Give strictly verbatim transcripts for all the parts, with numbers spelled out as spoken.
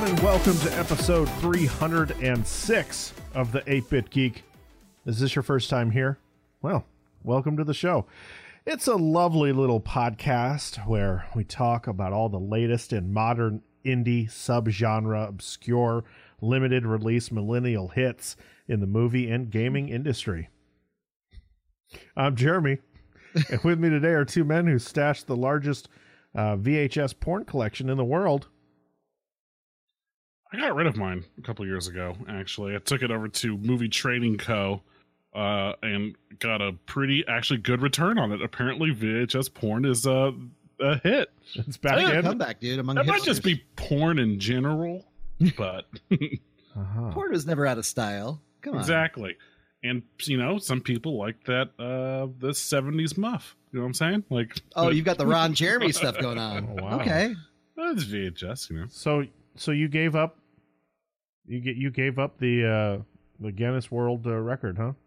and welcome to episode three hundred six of the eight-Bit Geek. Is this your first time here? Well, welcome to the show. It's a lovely little podcast where we talk about all the latest in modern indie, subgenre, obscure, limited release millennial hits in the movie and gaming industry. I'm Jeremy, and with me today are two men who stashed the largest uh, V H S porn collection in the world. I got rid of mine a couple years ago, actually. I took it over to Movie Trading Co. Uh, and got a pretty, actually good return on it. Apparently, V H S porn is uh, a hit. It's back oh, in. Comeback, dude. Among that hipsters. might just be porn in general, but uh-huh. Porn was never out of style. Come on. Exactly. And you know, some people like that uh, the seventies muff. You know what I'm saying? Like, oh, you've got the Ron Jeremy stuff going on. Oh, wow. Okay, that's V H S. You know. So, so you gave up. You get you gave up the uh, the Guinness World uh, Record, huh?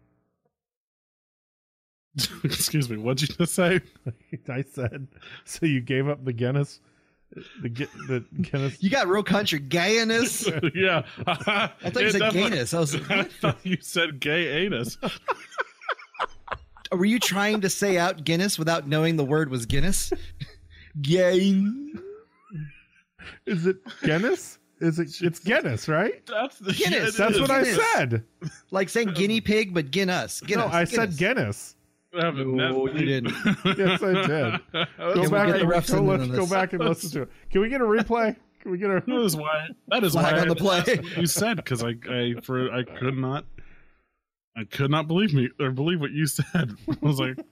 Excuse me, what'd you just say? I said, so you gave up the Guinness, the the Guinness. you got real country gayness. Yeah, I thought you said gayness. I was. Like, I thought you said gay anus. Were you trying to say out Guinness without knowing the word was Guinness? Gay. Is it Guinness? Is it? It's Guinness, right? That's the Guinness. That's what Guinness. I said. Like saying guinea pig, but Guinness. Guinness. No, I Guinness. said Guinness. No, you didn't. Yes, I did. Go we back, get the and, refs go, in let's on go this? back and listen to it. Can we get a replay? Can we get a? That is why. That is Flag why on the play. I- you said because I, I for I could not, I could not believe me or believe what you said. I was like,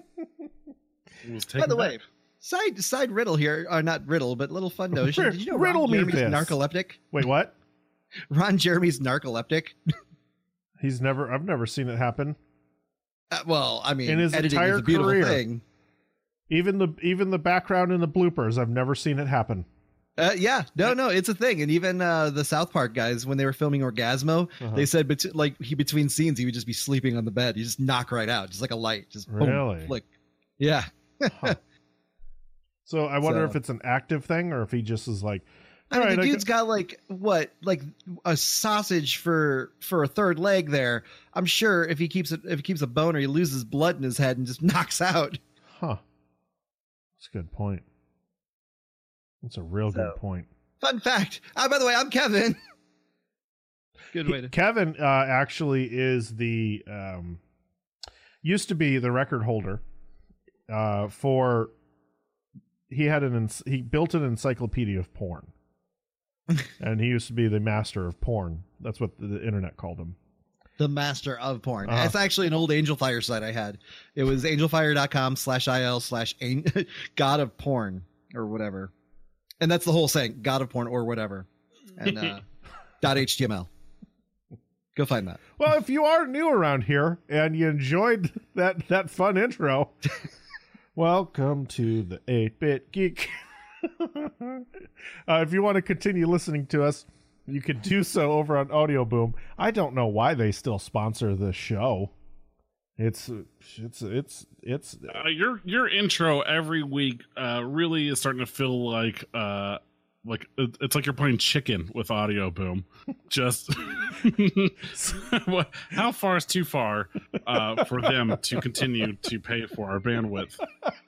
it was By the taken way, back. side side riddle here, or not riddle, but little fun notion. Did you know Riddle Ron me Jeremy's this. narcoleptic? Wait, what? Ron Jeremy's narcoleptic. He's never. I've never seen it happen. Uh, well, I mean, In his editing entire is a beautiful career. thing. Even the even the background in the bloopers, I've never seen it happen. Uh, yeah, no, no, it's a thing. And even uh, the South Park guys, when they were filming Orgasmo, Uh-huh. they said, bet- like, he between scenes, he would just be sleeping on the bed. He just knock right out, just like a light, just boom, Really? flick. Yeah. Huh. So I wonder So- if it's an active thing or if he just is like, I mean, all right, the I dude's got- got like what, like a sausage for for a third leg there. I'm sure if he keeps it, if he keeps a boner, he loses blood in his head and just knocks out. huh. That's a good point. That's a real So- good point. Fun fact. Ah, by the way, I'm Kevin. Good way to. Kevin uh, actually is the um, used to be the record holder uh, for. He had an ens- he built an encyclopedia of porn, and he used to be the master of porn. That's what the, the internet called him. The master of porn. Uh-huh. It's actually an old Angel Fire site I had. It was angelfire.com slash il slash god of porn or whatever. And that's the whole saying, god of porn or whatever. And uh, dot html. Go find that. Well, if you are new around here and you enjoyed that that fun intro, welcome to the eight-Bit Geek. uh, if you want to continue listening to us, you can do so over on Audio Boom. I don't know why they still sponsor this show. It's it's it's it's Uh, your your intro every week uh, really is starting to feel like uh, like it- it's like you're playing chicken with Audio Boom. Just what- how far is too far uh, for them to continue to pay for our bandwidth?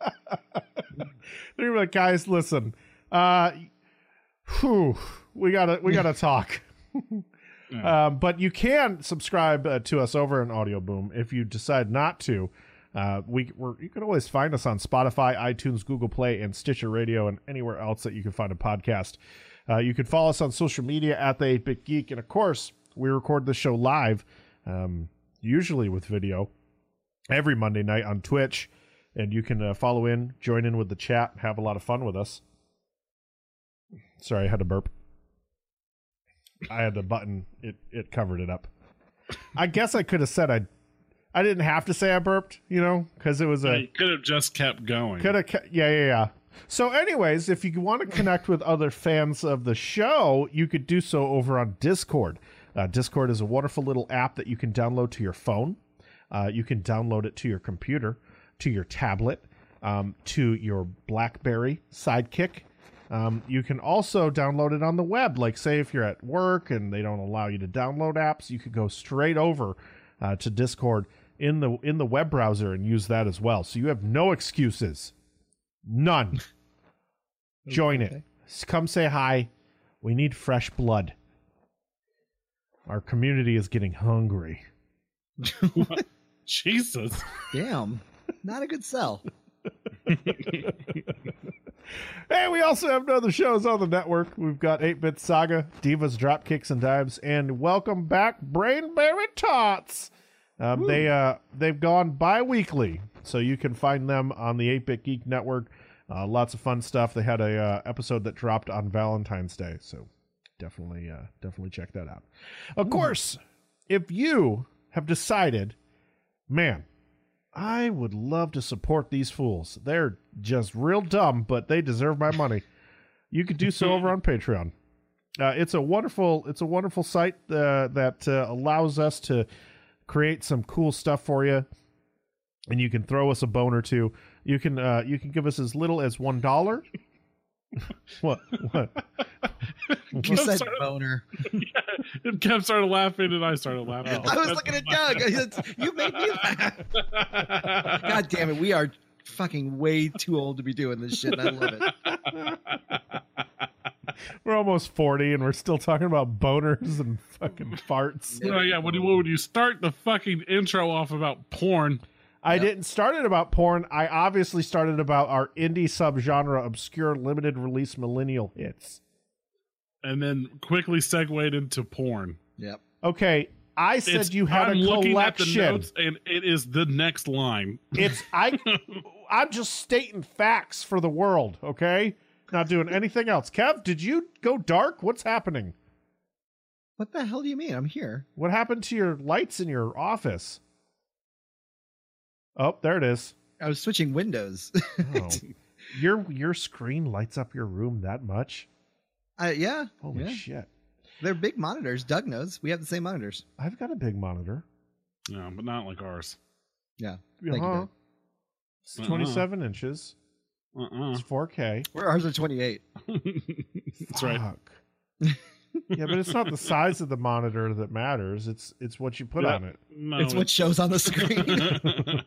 they're like, guys, listen, uh, whew, we gotta we gotta talk. Yeah. Um, but you can subscribe uh, to us over on Audio Boom if you decide not to. Uh, we we're, you can always find us on Spotify, iTunes, Google Play, and Stitcher Radio, and anywhere else that you can find a podcast. Uh, you can follow us on social media at the eight-Bit Geek, and of course, we record the show live, um, usually with video, every Monday night on Twitch, and you can uh, follow in, join in with the chat, and have a lot of fun with us. Sorry, I had to burp. I had the button; it it covered it up. I guess I could have said I, I didn't have to say I burped, you know, because it was a You could have just kept going. could have, yeah, yeah, yeah. So, anyways, if you want to connect with other fans of the show, you could do so over on Discord. Uh, Discord is a wonderful little app that you can download to your phone. Uh, you can download it to your computer, to your tablet, um, to your BlackBerry Sidekick, Um, you can also download it on the web. Like, say, if you're at work and they don't allow you to download apps, you could go straight over uh, to Discord in the in the web browser and use that as well. So you have no excuses. None. Join Okay. it. Come say hi. We need fresh blood. Our community is getting hungry. Jesus. Damn. Not a good sell. Hey, we also have other shows on the network. We've got eight-Bit Saga, Divas, Dropkicks, and Dives, and welcome back, Brainberry Tots. Um, they, uh, they've gone bi-weekly, so you can find them on the eight-Bit Geek Network. Uh, lots of fun stuff. They had a uh, episode that dropped on Valentine's Day, so definitely, uh, definitely check that out. Of course, if you have decided, man, I would love to support these fools. They're just real dumb, but they deserve my money. You could do so over on Patreon. Uh, it's a wonderful, it's a wonderful site uh, that uh, allows us to create some cool stuff for you, and you can throw us a bone or two. You can, uh, you can give us as little as one dollar. What? What? You said Sorry. boner. Yeah, and Kev started laughing, and I started laughing. I was looking at Doug. You made me laugh. God damn it. We are fucking way too old to be doing this shit, and I love it. We're almost forty, and we're still talking about boners and fucking farts. Oh yeah, when you, when you start the fucking intro off about porn, I Yep. didn't start it about porn. I obviously started about our indie subgenre, obscure, limited release millennial hits. and then quickly segued into porn. Yep. Okay, I said It's- you had I'm a looking at the collection. notes, and it is the next line. It's I. I'm just stating facts for the world. Okay, not doing anything else. Kev, did you go dark? What's happening? What the hell do you mean? I'm here. What happened to your lights in your office? Oh, there it is. I was switching windows. Oh. Your your screen lights up your room that much? uh, yeah. Holy yeah. shit. They're big monitors. Doug knows. We have the same monitors. I've got a big monitor. No, but not like ours. Yeah. Thank you, Uh-huh. Doug. It's Uh-uh. twenty-seven inches. Uh-uh. It's four K. Where ours are twenty-eight. That's right. Fuck. Yeah, but it's not the size of the monitor that matters. It's it's what you put Yeah. on it. No, It's what shows on the screen.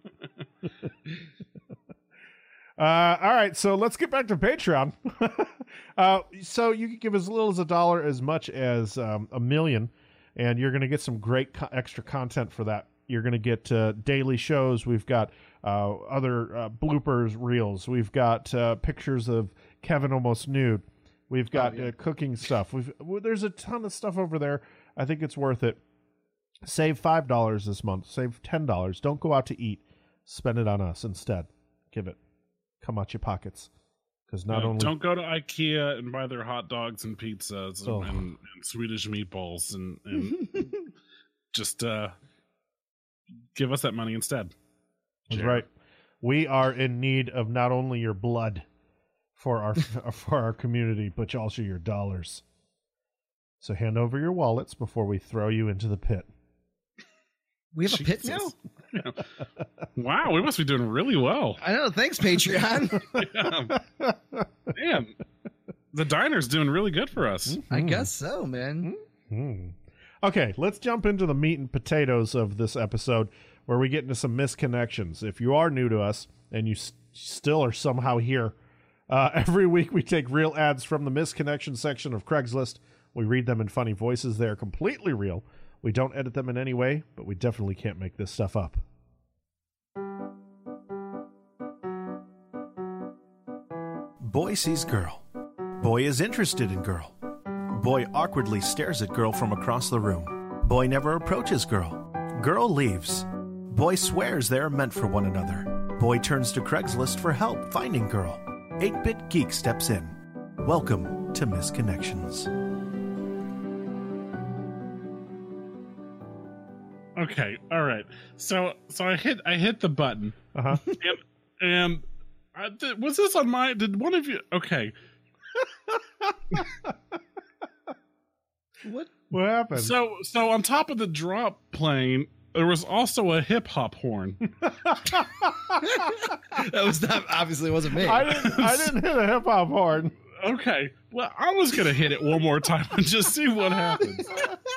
Uh, all right, so let's get back to Patreon. uh, so you can give as little as a dollar, as much as um, a million, and you're going to get some great co- extra content for that. You're going to get uh, daily shows. We've got uh, other uh, bloopers reels. We've got uh, pictures of Kevin almost nude. We've got Oh, yeah. uh, cooking stuff. We've well, there's a ton of stuff over there. I think it's worth it. Save five dollars this month. Save ten dollars. Don't go out to eat. Spend it on us instead. Give it. Come out your pockets, because not Yeah, only don't go to IKEA and buy their hot dogs and pizzas Oh. and, and Swedish meatballs and, and just uh, give us that money instead. that's Jared. right, we are in need of not only your blood for our for our community, but also your dollars. So hand over your wallets before we throw you into the pit. We have a pit now? Jesus. Yeah. Wow, we must be doing really well. I know. Thanks, Patreon. Yeah. Man, the diner's doing really good for us. I guess so, man. Hmm. Okay, let's jump into the meat and potatoes of this episode, where we get into some misconnections. If you are new to us and you s- still are somehow here, uh, every week we take real ads from the misconnection section of Craigslist. We read them in funny voices. They are completely real. We don't edit them in any way, but we definitely can't make this stuff up. Boy sees girl. Boy is interested in girl. Boy awkwardly stares at girl from across the room. Boy never approaches girl. Girl leaves. Boy swears they are meant for one another. Boy turns to Craigslist for help finding girl. eight-Bit Geek steps in. Welcome to Misconnections. Okay, all right. So so I hit I hit the button. Uh-huh. and and I, th- was this on my? Did one of you? Okay, What? What happened? so so on top of the drop plane, there was also a hip hop horn. That was not obviously wasn't me. I didn't. I didn't hit a hip hop horn. Okay. Well, I was gonna hit it one more time and just see what happens.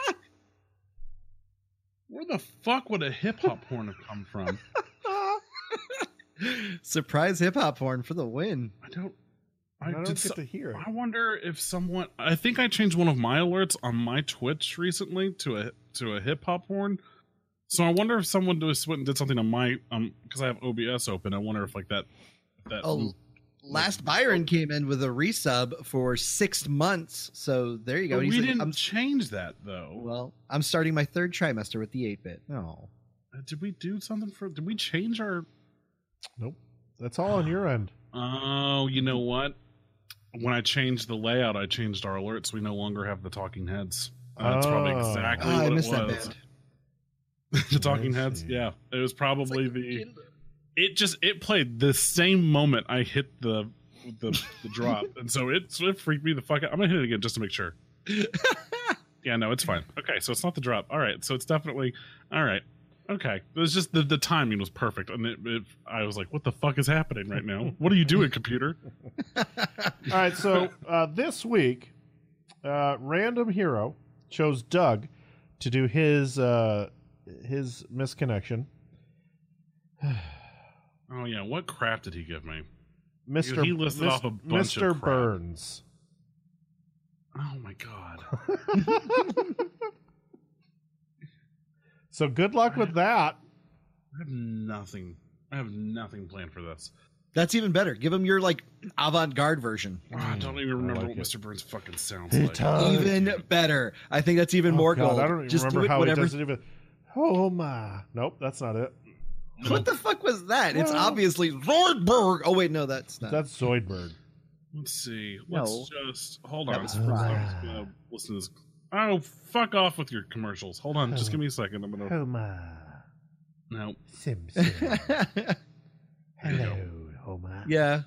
Where the fuck would a hip hop porn have come from? Surprise hip hop porn for the win. I don't. I, I don't did get so- to hear it. I wonder if someone. I think I changed one of my alerts on my Twitch recently to a to a hip hop porn. So I wonder if someone just went and did something on my um because I have O B S open. I wonder if like that that. Oh, Last Byron came in with a resub for six months. So there you go. But He's we like, didn't I'm, change that though. well, I'm starting my third trimester with the eight bit. Oh. Uh, Did we do something for? Did we change our? Nope. That's all on your end. Oh, you know what? When I changed the layout, I changed our alerts. We no longer have the talking heads. Uh, That's probably Oh. exactly Oh, what I it missed that was. band. The talking I heads. see. Yeah, it was probably the. It just it played the same moment I hit the the, the drop, and so it, so it freaked me the fuck out. I'm gonna hit it again just to make sure. Yeah, no, it's fine. Okay, so it's not the drop. All right, so it's definitely all right. Okay, it was just the, the timing was perfect, and it, it, I was like, "What the fuck is happening right now? What are you doing, computer?" All right, so uh, this week, uh, Random Hero chose Doug to do his uh, his misconnection. Oh yeah, what crap did he give me? Mister He listed Mis- off a bunch of Mister crap. Burns. Oh my god. So good luck with that. I have nothing. I have nothing planned for this. That's even better. Give him your like avant-garde version. Oh, I don't even remember like what it. Mister Burns fucking sounds Hey, like. Tom. Even better. I think that's even Oh, more God, gold. I don't even Just remember do it how whatever. he does it even. Oh my! Nope, that's not it. What the fuck was that? It's Well- obviously Zoidberg. Oh wait, no, that's not. That's Zoidberg. Let's see. Let's No. just hold That on. was I'm Fry. just gonna listen to this. Oh, fuck off with your commercials. Hold on, just give me a second. I'm gonna. Homer No. Simpson. There you go. Hello, Homer. Yeah.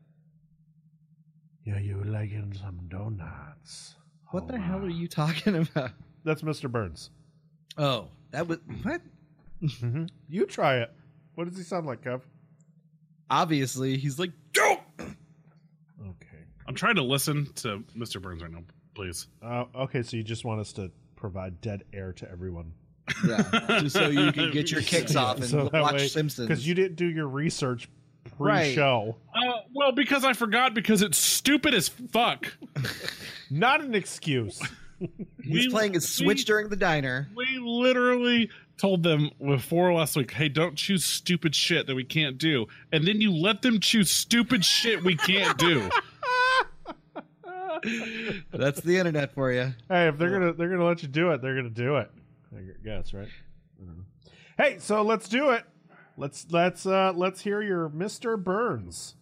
Yeah, you liking some donuts? What the Homer. hell are you talking about? That's Mister Burns. Oh, that was what? Mm-hmm. You try it. What does he sound like, Kev? Obviously, he's like, go. Okay. I'm trying to listen to Mister Burns right now, please. Uh, okay, so you just want us to provide dead air to everyone. Yeah, just so you can get your kicks off and So that watch way- Simpsons. Because you didn't do your research pre-show. Uh, well, because I forgot because it's stupid as fuck. Not an excuse. He's we- playing his Switch we- during the diner. We literally told them before last week, hey, don't choose stupid shit that we can't do. And then you let them choose stupid shit we can't do. That's the internet for you. Hey, if they're gonna they're gonna let you do it, they're gonna do it. I guess, right? I don't know. Hey, so let's do it. Let's let's uh let's hear your Mister Burns.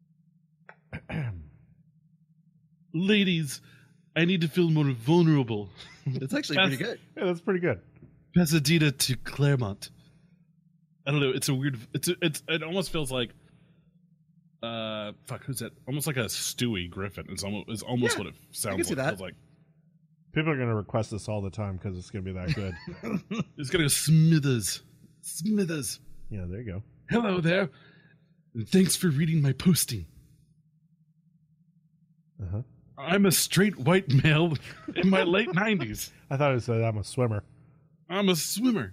Ladies, I need to feel more vulnerable. It's actually pretty That's- good. Yeah, that's pretty good. Pasadena to Claremont. I don't know. It's a weird. It's a, it's. It almost feels like. Uh, fuck. Who's that? Almost like a Stewie Griffin. It's almost. It's almost Yeah, what it sounds can see like. that. Feels like. People are gonna request this all the time because it's gonna be that good. It's gonna go Smithers. Smithers. Yeah, there you go. Hello there. And thanks for reading my posting. Uh-huh. I'm a straight white male in my late nineties. I thought it said I'm a swimmer. I'm a swimmer.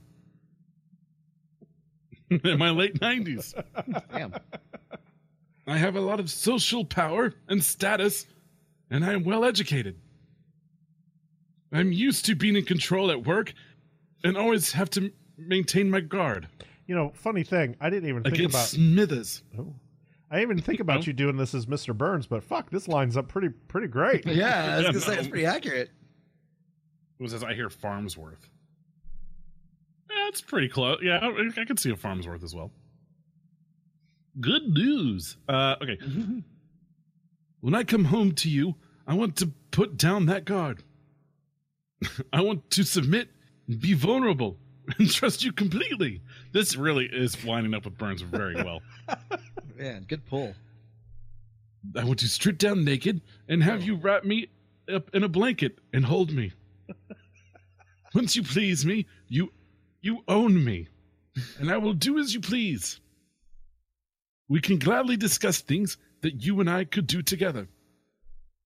In my late nineties. Damn. I have a lot of social power and status, and I am well educated. I'm used to being in control at work and always have to maintain my guard You know, funny thing, I didn't even think against about. Smithers. Oh, I didn't even think about you doing this as Mister Burns, but fuck, this lines up pretty pretty great. Yeah, I was Yeah, gonna say no. it's pretty accurate. It was as I hear Farmsworth. Yeah, it's pretty close. Yeah, I, I could see a Farmsworth as well. Good news. Uh, okay. When I come home to you, I want to put down that guard. I want to submit, be vulnerable, and trust you completely. This really is lining up with Burns very well. Man, good pull. I want to strip down naked and have you wrap me up in a blanket and hold me. Once you please me, you you own me, and I will do as you please. We can gladly discuss things that you and I could do together.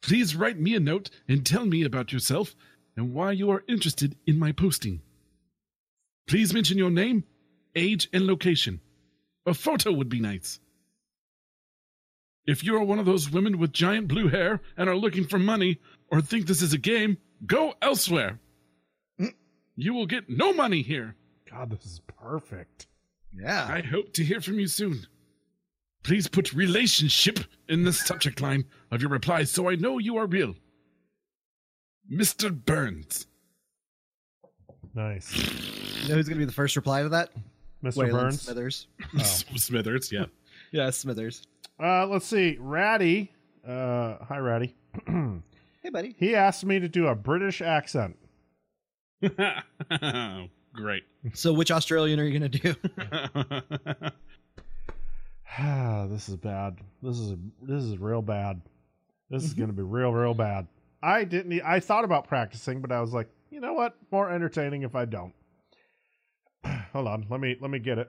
Please write me a note and tell me about yourself and why you are interested in my posting. Please mention your name, age, and location. A photo would be nice. If you are one of those women with giant blue hair and are looking for money or think this is a game, go elsewhere. You will get no money here. God, this is perfect. Yeah. I hope to hear from you soon. Please put relationship in the subject line of your reply so I know you are real. Mister Burns. Nice. You know who's going to be the first reply to that? Mister Waylon Burns. Smithers. Oh. Smithers, yeah. Yeah, Smithers. Uh, let's see. Ratty. Uh, hi, Ratty. Hey, buddy. He asked me to do a British accent. Great. So which Australian are you going to do? This is bad. This is this is real bad. This is going to be real, real bad. I didn't. e- I thought about practicing, but I was like, you know what? More entertaining if I don't. Hold on. Let me let me get it.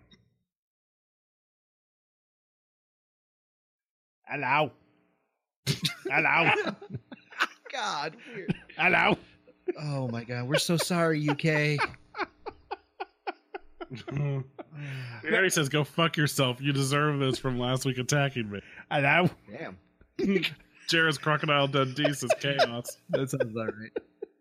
Hello. Hello. God, weird. Hello. Oh my God, we're so sorry, U K. It already says, go fuck yourself. You deserve this from last week attacking me. Hello. Damn, Jared's Crocodile Dundee says chaos. that sounds about right.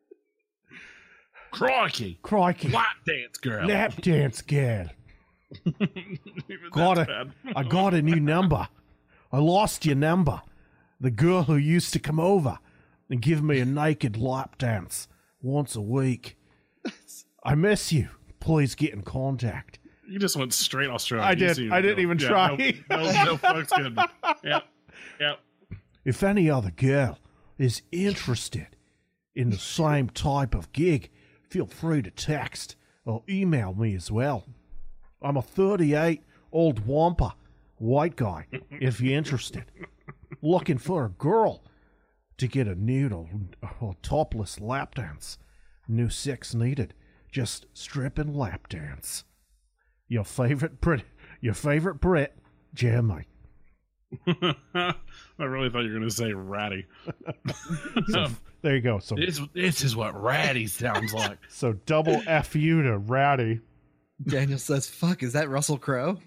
Crikey. Crikey. White dance girl. Lap dance girl. Even Got that's it. bad. I got a new number. I lost your number. The girl who used to come over and give me a naked lap dance once a week. I miss you. Please get in contact. You just went straight Australian. I You did. see- I didn't even yeah, try. No, no, no fucks given. Yep. Yep. If any other girl is interested in the same type of gig, feel free to text or email me as well. I'm a thirty-eight old wampa white guy, if you're interested. Looking for a girl to get a nude or, or topless lap dance. No sex needed. Just strip and lap dance. Your favorite Brit, your favorite Brit, Jeremy. I really thought you were going to say ratty. So, there you go. So, This, this is what ratty sounds like. so double F you to Ratty. Daniel says, "Fuck, is that Russell Crowe?"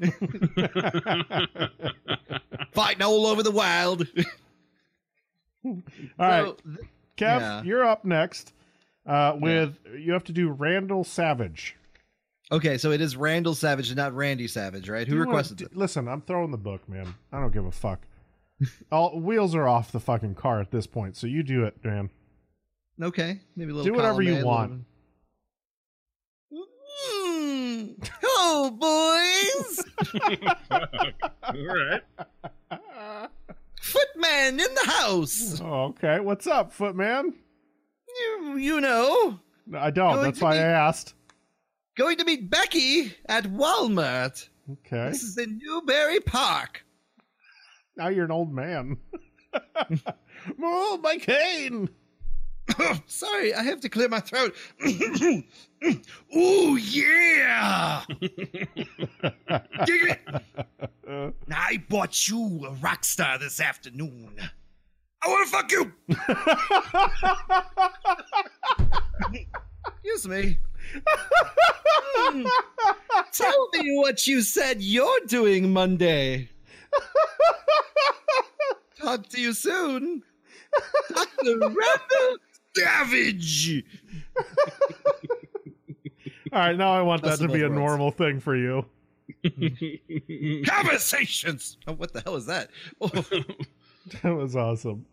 Fighting all over the wild. All right, So, th- Kev, yeah. you're up next. Uh, with you have to do Randall Savage. okay, so it is Randall Savage and not Randy Savage, right? Who You wanna- requested d- it? Listen, I'm throwing the book, man. I don't give a fuck. All wheels are off the fucking car at this point, so you do it, man. Okay, maybe a little. Do whatever column you A, a little- want. Mm. Oh, boys! All right. Footman in the house. Oh, okay. What's up, Footman? You, you know, No, I don't. Going That's to why be- I asked. going to meet Becky at Walmart. Okay. This is in Newberry Park. Now you're an old man. Oh, my cane. Sorry, I have to clear my throat. Ooh, yeah! Dig it! I bought you a rock star this afternoon. I want to fuck you! Excuse me. Hmm. Tell me what you said you're doing Monday. Talk to you soon. Doctor Randall Savage. All right, now I want that Best to of be a both worlds. normal thing for you. Conversations. Oh, what the hell is that? Oh, That was awesome.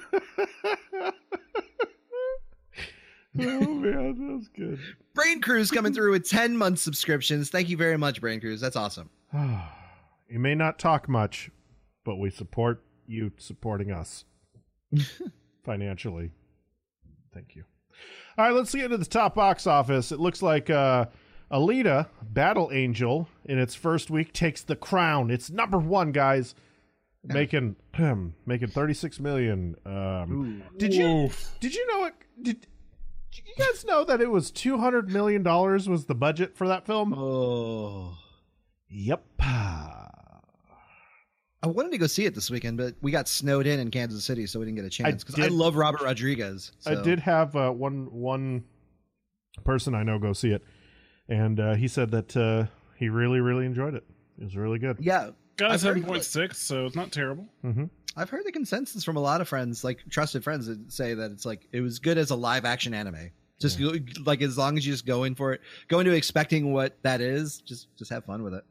Oh man, that was good. Brain Cruise coming through with ten month subscriptions. Thank you very much, Brain Cruise. That's awesome. You may not talk much, but we support you supporting us financially. Thank you. All right, let's get into the top box office. It looks like uh, Alita, Battle Angel, in its first week takes the crown. It's number one, guys, making making thirty-six million. Um, did you Oof. did you know it? Did, did you guys know that it was two hundred million dollars was the budget for that film? Oh. Yep. I I wanted to go see it this weekend, but we got snowed in in Kansas City, so we didn't get a chance. Because I, did- love Robert Rodriguez. I so- did have uh, one one person I know go see it, and uh, he said that uh, he really really enjoyed it. It was really good. Yeah, Got a I've heard- seven point six, so it's not terrible. Mm-hmm. I've heard the consensus from a lot of friends, like trusted friends, that say that it's like it was good as a live action anime. Just go, like as long as you just go in for it, go into expecting what that is, just just have fun with it.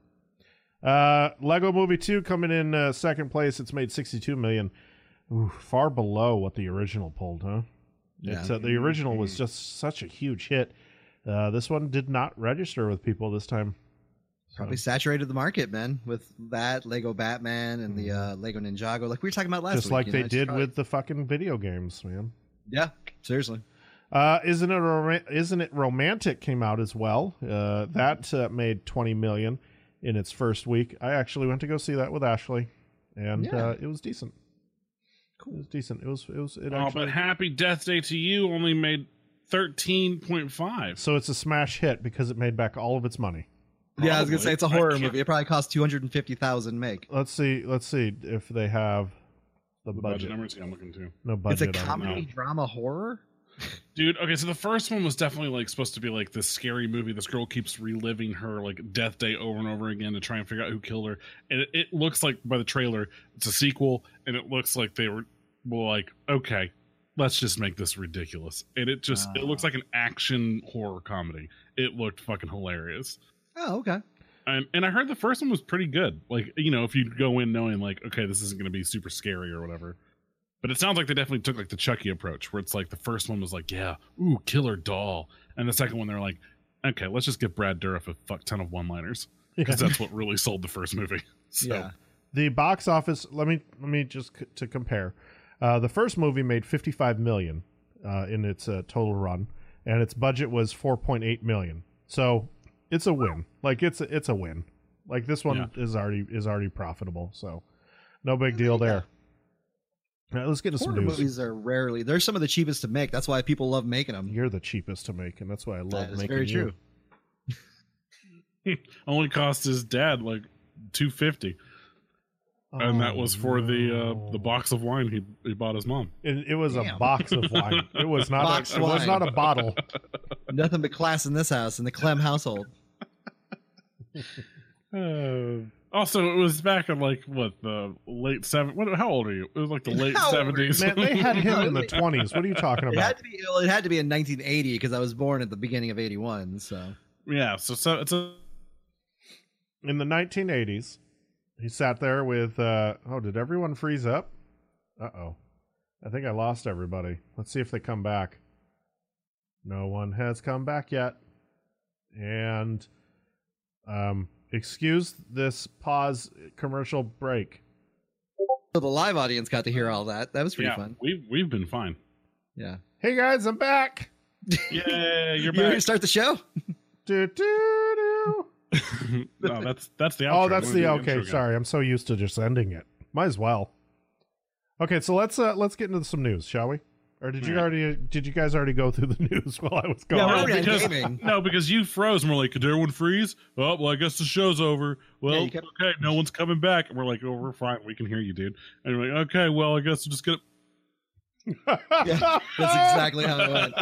Uh, Lego Movie two coming in uh, second place. It's made sixty-two million. Ooh, far below what the original pulled, huh? Yeah. It's, uh, the original was just such a huge hit. Uh, this one did not register with people this time. So, Probably saturated the market, man, with that Lego Batman and the uh, Lego Ninjago, like we were talking about last just week. like you they know, it's did probably- with the fucking video games, man. Yeah, seriously. Uh, isn't it rom- isn't it romantic came out as well? Uh, that uh, made twenty million in its first week. I actually went to go see that with Ashley, and Yeah. uh, it was decent. Cool. It was decent. It was it was it Oh, actually. but Happy Death Day to You only made thirteen point five. So it's a smash hit because it made back all of its money. Yeah, I was gonna Probably. say it's a I horror can't- movie. It probably cost two hundred and fifty thousand make. Let's see. Let's see if they have the, The budget. budget numbers, yeah, I'm looking too. No It's budget. a I don't comedy know. drama horror. Dude, okay, so the first one was definitely like supposed to be like this scary movie. This girl keeps reliving her like death day over and over again to try and figure out who killed her. And it, it looks like by the trailer, it's a sequel, and it looks like they were well, like, okay, let's just make this ridiculous. And it just it looks like an action horror comedy. It looked fucking hilarious. Oh, okay. And and I heard the first one was pretty good. Like, you know, if you go in knowing like, okay, this isn't gonna be super scary or whatever. But it sounds like they definitely took like the Chucky approach, where it's like the first one was like, yeah, ooh, killer doll, and the second one they're like, okay, let's just give Brad Dourif a fuck ton of one-liners because that's what really sold the first movie. So, Yeah. The box office. Let me let me just c- to compare. Uh, the first movie made fifty-five million uh, in its uh, total run, and its budget was four point eight million. So it's a win. Like it's a, it's a win. Like this one Yeah. is already is already profitable. So no big deal there. All right, let's get into some Horror news. movies are rarely. They're some of the cheapest to make. That's why people love making them. You're the cheapest to make, and that's why I love That is making very you. true. only cost his dad like two fifty, and that Oh, was for the no. uh, the box of wine he he bought his mom. It, it was a Damn. box of wine. It was not. Box A, it was wine. not a bottle. Nothing but class in this house, in the Clem household. Uh, also, it was back in like what the late seven. What? How old are you? It was like the late How old are you? seventies. Man, they had him in the twenties. What are you talking It about? had to be. Well, it had to be in nineteen eighty because I was born at the beginning of eighty-one. So yeah. So so it's a In the nineteen eighties, he sat there with. Uh, oh, did everyone freeze up? Uh oh. I think I lost everybody. Let's see if they come back. No one has come back yet. And um, excuse this pause commercial break. So the live audience got to hear all that. That was pretty yeah. fun. We we've been fine. Yeah. Hey guys, I'm back. Yeah, you're You ready to back. start the show? Do, do, do. No, that's that's the outro. Oh, that's We're gonna the do okay. intro Sorry, I'm so used to just ending it. Might as well. Okay, so let's uh let's get into some news, shall we? Or did you All right. already? Did you guys already go through the news while I was Yeah, gone? we're No, already on because, gaming. no, because you froze and we're like, could everyone freeze? Oh, well, I guess the show's over. Well, Yeah, you kept- okay, no one's coming back. And we're like, oh, we're fine. We can hear you, dude. And you're like, okay, well, I guess we're just going to. Yeah, that's exactly how it went.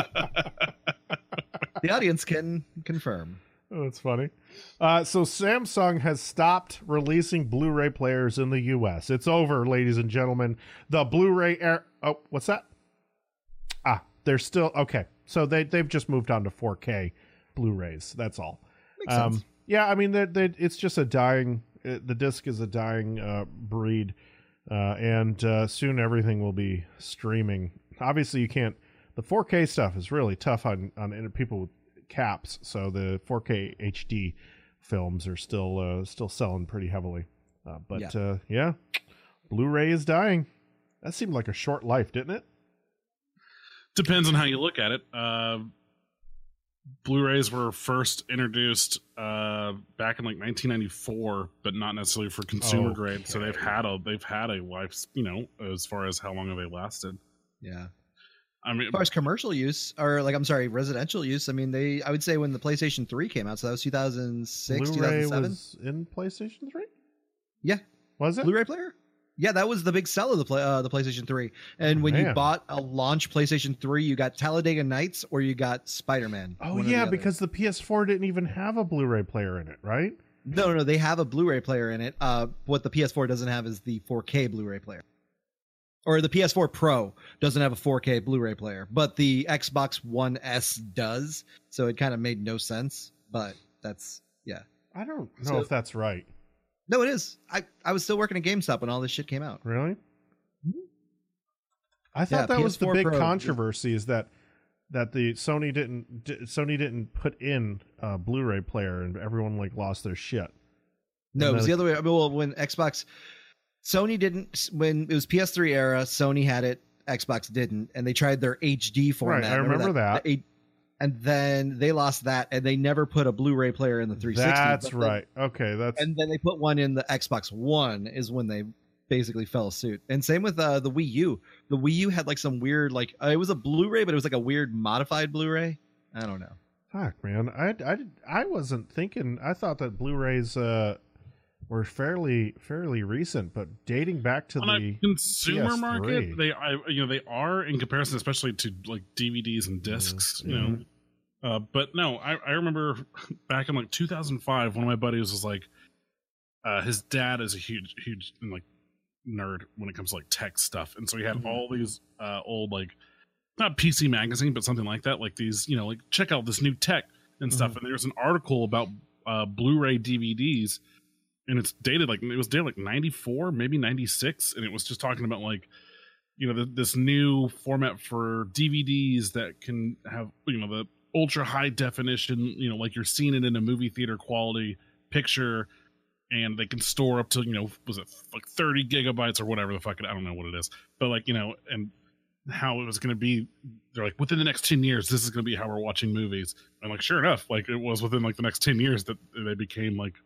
The audience can confirm. Oh, that's funny. Uh, so Samsung has stopped releasing Blu-ray players in the U S. It's over, ladies and gentlemen. The Blu-ray air. Oh, what's that? Ah, they're still okay. So they they've just moved on to four K Blu-rays. That's all. Makes Um, sense. yeah, I mean, they're, they're, it's just a dying. Uh, the disc is a dying uh, breed, uh, and uh, soon everything will be streaming. Obviously, you can't. The four K stuff is really tough on on people with caps. So the four K H D films are still uh, still selling pretty heavily. Uh, but Yeah. Uh, yeah, Blu-ray is dying. That seemed like a short life, didn't it? Depends on how you look at it. Uh, Blu-rays were first introduced uh, back in like nineteen ninety-four, but not necessarily for consumer Okay. grade. So they've had a they've had a life, you know, as far as how long have they lasted. Yeah. I mean, As far as commercial use, or like I'm sorry, residential use, I mean, they I would say when the PlayStation three came out, so that was two thousand six, Blu-ray two thousand seven. was in PlayStation three. Yeah, Was it? Blu-ray player. Yeah, that was the big sell of the play, uh, the PlayStation three. And when Man. you bought a launch PlayStation three, you got Talladega Nights or you got Spider-Man. Oh, One or the yeah, other. because the P S four didn't even have a Blu-ray player in it, right? No, no, no, they have a Blu-ray player in it. Uh, what the P S four doesn't have is the four K Blu-ray player. Or the P S four Pro doesn't have a four K Blu-ray player, but the Xbox One S does. So it kind of made no sense, but that's, yeah. I don't know So- if that's right. No, it is. I, I was still working at GameStop when all this shit came out. Really? I thought Yeah, that was the P S four big Pro. controversy is that that the Sony didn't di- Sony didn't put in a Blu-ray player and everyone like lost their shit. No, it And was then- the other way. Well, when Xbox, Sony didn't, when it was P S three era, Sony had it, Xbox didn't, and they tried their H D format. I remember that. The eight- and then they lost that, and they never put a Blu-ray player in the three sixty. That's but then- right. Okay, that's And then they put one in the Xbox One is when they basically fell suit. And same with uh, the Wii U. The Wii U had like some weird, like uh, it was a Blu-ray, but it was like a weird modified Blu-ray. I don't know. fuck, man. I I I wasn't thinking. I thought that Blu-rays uh were fairly fairly recent, but dating back to On the a consumer P S three. market, they I, you know they are in comparison, especially to like D V Ds and discs. You know, uh, but no, I, I remember back in like two thousand five, one of my buddies was like, uh, his dad is a huge huge like nerd when it comes to like tech stuff, and so he had Mhm. all these uh, old like not P C magazine, but something like that, like these you know like check out this new tech and stuff. And there's an article about uh, Blu-ray D V Ds. And it's dated like it was dated like ninety-four, maybe ninety-six, and it was just talking about like you know the, this new format for D V Ds that can have you know the ultra high definition, you know like you're seeing it in a movie theater quality picture, and they can store up to you know was it like thirty gigabytes or whatever the fuck I don't know what it is, but like you know and how it was going to be. They're like within the next ten years this is going to be how we're watching movies, and like sure enough, like it was within like the next ten years that they became like.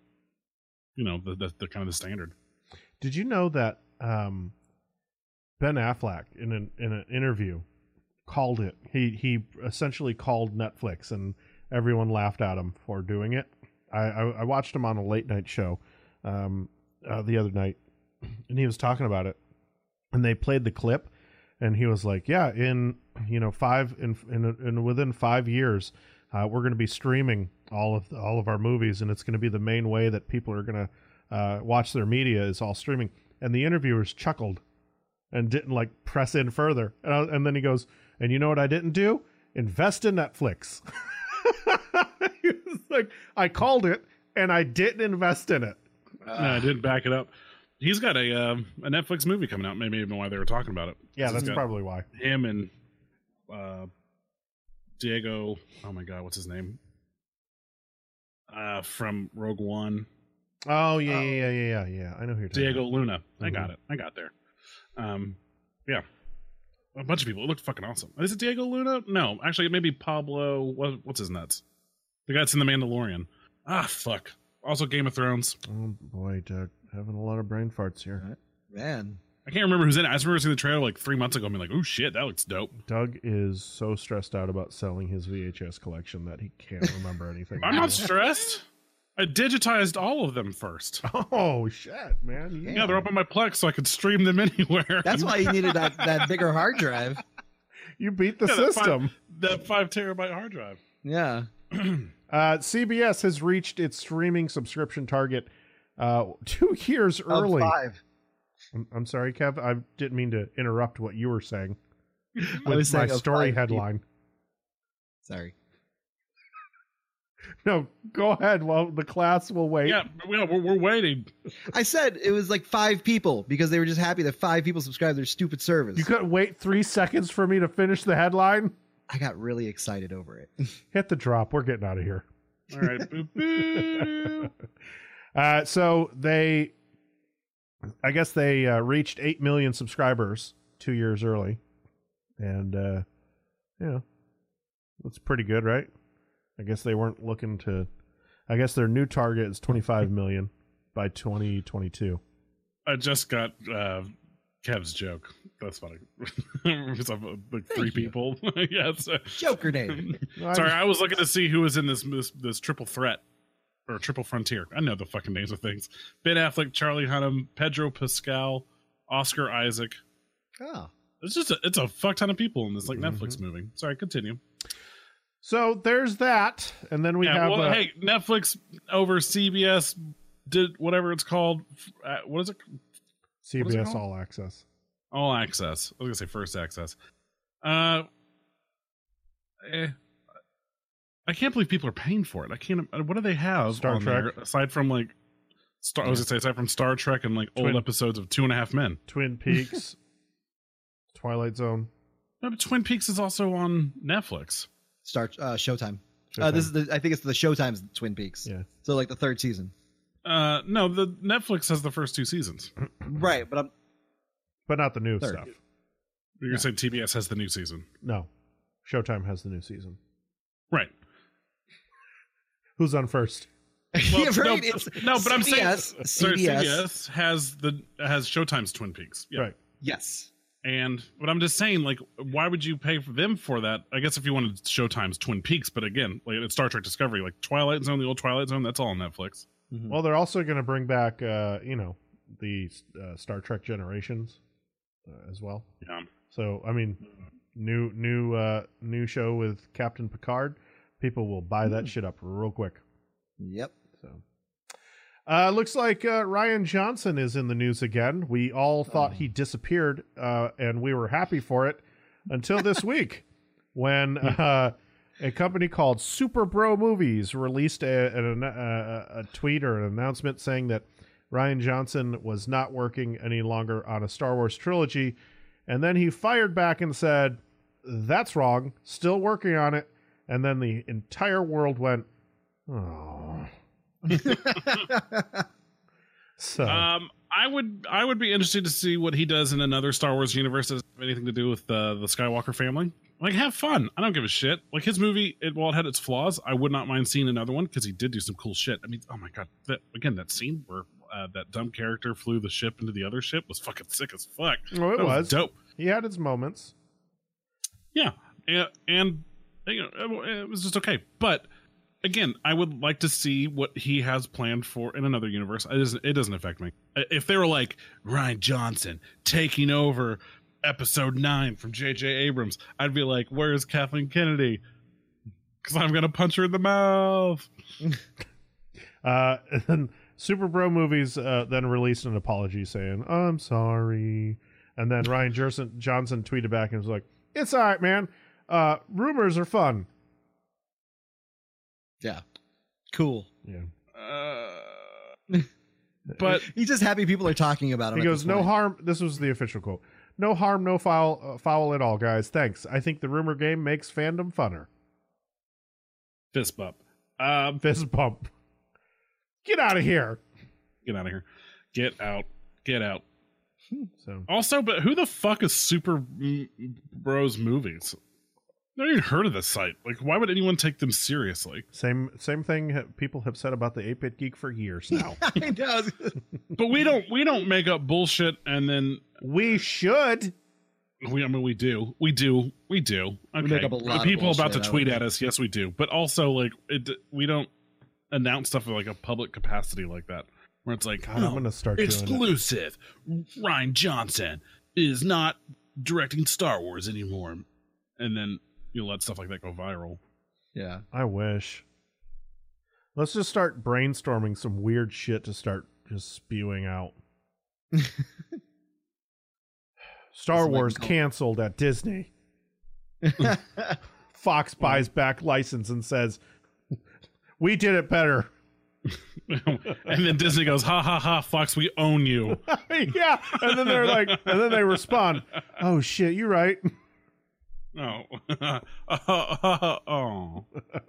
You know, the, the, the kind of the standard. Did you know that um, Ben Affleck in an in an interview called it? He he essentially called Netflix, and everyone laughed at him for doing it. I I, I watched him on a late night show um, uh, the other night, and he was talking about it, and they played the clip, and he was like, "Yeah, in you know five in in, in within five years." Uh, we're going to be streaming all of all of our movies, and it's going to be the main way that people are going to uh, watch their media is all streaming. And the interviewers chuckled and didn't like press in further. And, I, and then he goes, "And you know what I didn't do? Invest in Netflix." He was like, "I called it, and I didn't invest in it." no, I didn't back it up. He's got a uh, a Netflix movie coming out. Maybe even why they were talking about it. Yeah, He's that's got probably why. him and uh, Diego. Oh my god, what's his name? Uh, from Rogue One. Oh yeah, yeah, yeah, yeah, yeah. I know who you're talking Diego about. Luna. I Mhm. got it. I got there. Um, yeah, a bunch of people. It looked fucking awesome. Is it Diego Luna? No, actually, maybe Pablo. What, what's his nuts? The guy that's in the Mandalorian. Ah, fuck. Also, Game of Thrones. Oh boy, Doug, having a lot of brain farts here. Man. I can't remember who's in it. I just remember seeing the trailer like three months ago and being like, "Oh shit, that looks dope." Doug is so stressed out about selling his V H S collection that he can't remember anything. I'm not stressed. I digitized all of them first. Oh shit, man! Yeah, they're up on my Plex, so I could stream them anywhere. That's why you needed that, that bigger hard drive. You beat the Yeah, that system. Five, that five terabyte hard drive. Yeah. Uh, C B S has reached its streaming subscription target uh, two years Of early. five. I'm, I'm sorry, Kev. I didn't mean to interrupt what you were saying I with was my saying of story five headline. Sorry. No, go ahead. Well, the class will wait. Yeah, yeah, we're, we're waiting. I said it was like five people because they were just happy that five people subscribed to their stupid service. You couldn't wait three seconds for me to finish the headline? I got really excited over it. Hit the drop. We're getting out of here. All right. Boop, boop. Uh, so they, I guess they uh, reached eight million subscribers two years early. And, uh, yeah, that's pretty good, right? I guess they weren't looking to, I guess their new target is twenty-five million by twenty twenty-two. I just got uh, Kev's joke. That's funny. Because I'm uh, like three you. people. Yes. Joker name. No, I Sorry, just- I was looking to see who was in this, this this triple threat or triple frontier. I know the fucking names of things. Ben Affleck, Charlie Hunnam, Pedro Pascal, Oscar Isaac. Oh. It's just a, it's a fuck ton of people in this like Mhm. Netflix movie. Sorry, continue. So there's that, and then we yeah, have well, uh, hey, Netflix over C B S did whatever it's called. Uh, what is it? C what is B it S called? All Access. All Access. I was gonna say First Access. Uh, eh, I can't believe people are paying for it. I can't. What do they have Star on Trek. there aside from like Star? I was gonna say aside from Star Trek and like Twin- old episodes of Two and a Half Men. Twin Peaks, Twilight Zone. No, but Twin Peaks is also on Netflix. Start uh, Showtime. Uh, this is the. I think it's the Showtime's Twin Peaks. Yeah. So like the third season. Uh, no, the Netflix has the first two seasons. Right, but I'm But not the new Third. stuff. You're gonna say T B S has the new season, No. Showtime has the new season. right? Who's on first? Well, yeah, right. no, it's no, but I'm saying C B S, sorry, C B S. C B S has the has Showtime's Twin Peaks, yeah. Right. Yes. And but I'm just saying, like, why would you pay for them for that? I guess if you wanted Showtime's Twin Peaks, but again, like it's Star Trek Discovery, like Twilight Zone, the old Twilight Zone, that's all on Netflix. Mhm. Well, they're also going to bring back, uh, you know, the uh, Star Trek Generations uh, as well. Yeah. So, I mean, new new uh, new show with Captain Picard. People will buy that shit up real quick. Yep. So, uh, looks like uh, Ryan Johnson is in the news again. We all thought Oh. he disappeared, uh, and we were happy for it until this week when uh, a company called Super Bro Movies released a, an, a, a tweet or an announcement saying that Ryan Johnson was not working any longer on a Star Wars trilogy. And then he fired back and said, "That's wrong. Still working on it." And then the entire world went, "Oh." So Um, I would I would be interested to see what he does in another Star Wars universe that has anything to do with uh, the Skywalker family. Like, have fun. I don't give a shit. Like his movie, it, while it had its flaws, I would not mind seeing another one because he did do some cool shit. I mean, oh my god, that again that scene where uh, that dumb character flew the ship into the other ship was fucking sick as fuck. oh, it That was. dope. He had his moments. Yeah, and, and you know, it, it was just okay. But again, I would like to see what he has planned for in another universe. It doesn't, it doesn't affect me. If they were like Ryan Johnson taking over Episode Nine from J J Abrams, I'd be like, "Where's Kathleen Kennedy?" Because I'm gonna punch her in the mouth. Uh, and then Super Bro Movies uh, then released an apology saying, "I'm sorry." And then Ryan Johnson, Johnson tweeted back and was like, "It's all right, man. Uh, rumors are fun." Yeah. Cool. Yeah. Uh, but He's just happy people are talking about him. He at goes, this "No point. harm." This was the official quote. "No harm, no foul, uh, foul at all, guys. Thanks. I think the rumor game makes fandom funner." fist bump. Um, Fist bump. Get out of here. get out of here. Get out. Get out. So Also, but who the fuck is Super M- Bros Movies? I've never even heard of this site. Like, why would anyone take them seriously? same same thing ha- people have said about the eight-bit Geek for years now. I know. But we don't we don't make up bullshit and then We should. we I mean we do we do we do. Okay, make up a lot the of people about bullshit, to I tweet would at us, yes we do. But also like it we don't announce stuff in like a public capacity like that where it's like God, I'm "Oh, gonna start doing it." exclusive. Ryan Johnson is not directing Star Wars anymore, and then you let stuff like that go viral. Yeah. I wish. Let's just start brainstorming some weird shit to start just spewing out. Star This might Wars be called- canceled at Disney. Fox buys back license and says, "We did it better." And then Disney goes, "Ha ha ha, Fox, we own you." Yeah. And then they're like, and then they respond, "Oh shit, you're right." Oh, oh,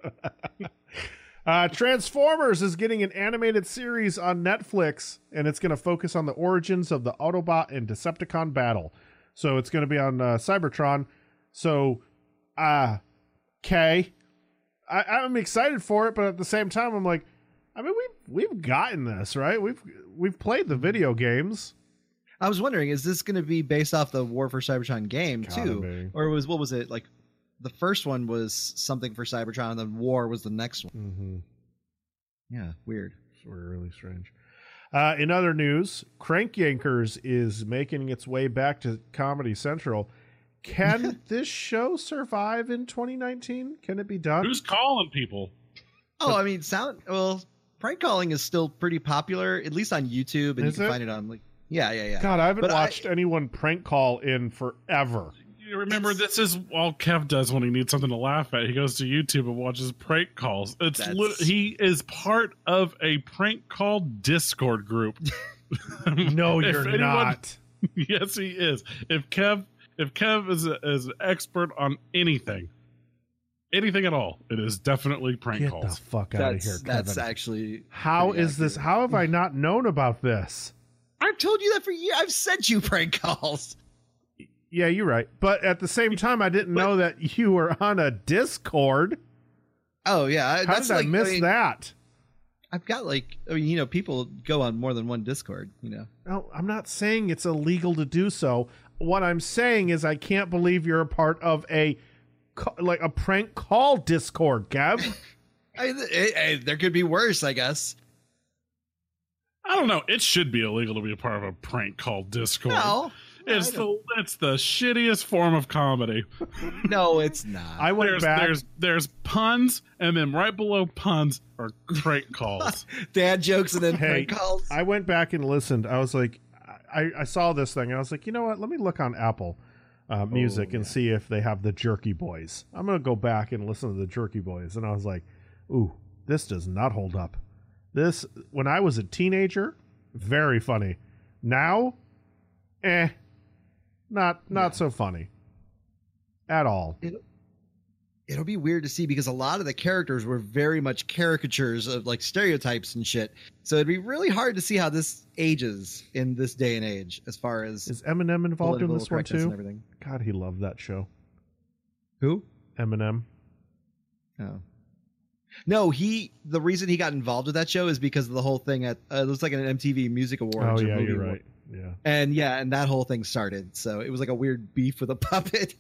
Uh, Transformers is getting an animated series on Netflix, and it's going to focus on the origins of the Autobot and Decepticon battle. So it's going to be on uh, Cybertron. So, uh, okay, I, I'm excited for it, but at the same time, I'm like, I mean, we've we've gotten this, right? We've we've played the video games. I was wondering, is this going to be based off the War for Cybertron game Gotta too, be. or was what was it like? The first one was something for Cybertron, and then War was the next one. Mm-hmm. Yeah, weird. It's really strange. Uh, in other news, Crank Yankers is making its way back to Comedy Central. Can this show survive in twenty nineteen? Can it be done? Who's calling people? Oh, I mean, sound well. Prank calling is still pretty popular, at least on YouTube, and Is you can it? find it on like. Yeah, yeah, yeah. God, I haven't But I- watched anyone prank call in forever. You remember, this is all Kev does when he needs something to laugh at. He goes to YouTube and watches prank calls. It's That's- lit- he is part of a prank call Discord group. No, If you're anyone- not. Yes, he is. If Kev, if Kev is a, is an expert on anything, anything at all, it is definitely prank Get calls. the fuck out of That's here, that's Kevin. actually How pretty is this? accurate. How have I not known about this? I've told you that for years. I've sent you prank calls. Yeah, you're right. But at the same time, I didn't know that you were on a Discord. Oh yeah, How that's did like, I miss mean, that? I've got like, I mean, you know, people go on more than one Discord. You know, No, I'm not saying it's illegal to do so. What I'm saying is I can't believe you're a part of a ca- like a prank call Discord, Kev. I mean, it, it- there could be worse, I guess. I don't know. It should be illegal to be a part of a prank call Discord. No, it's I the it's the shittiest form of comedy. no, it's not. I went There's back. there's there's puns, and then right below puns are prank calls. Dad jokes and then Hey, prank calls. I went back and listened. I was like, I, I saw this thing. And I was like, you know what? Let me look on Apple uh, Music Oh, and yeah. see if they have the Jerky Boys. I'm gonna go back and listen to the Jerky Boys. And I was like, ooh, this does not hold up. This when I was a teenager, very funny. Now, eh, not not Yeah. so funny at all. It'll be weird to see because a lot of the characters were very much caricatures of like stereotypes and shit. So it'd be really hard to see how this ages in this day and age, as far as Is Eminem involved in political this one correctness and too? everything. God, he loved that show. Who? Eminem. Oh. No, he. The reason he got involved with that show is because of the whole thing at uh, it was like an M T V Music Awards. Oh or yeah, Movie you're Award. right. Yeah. And yeah, and that whole thing started. So it was like a weird beef with a puppet.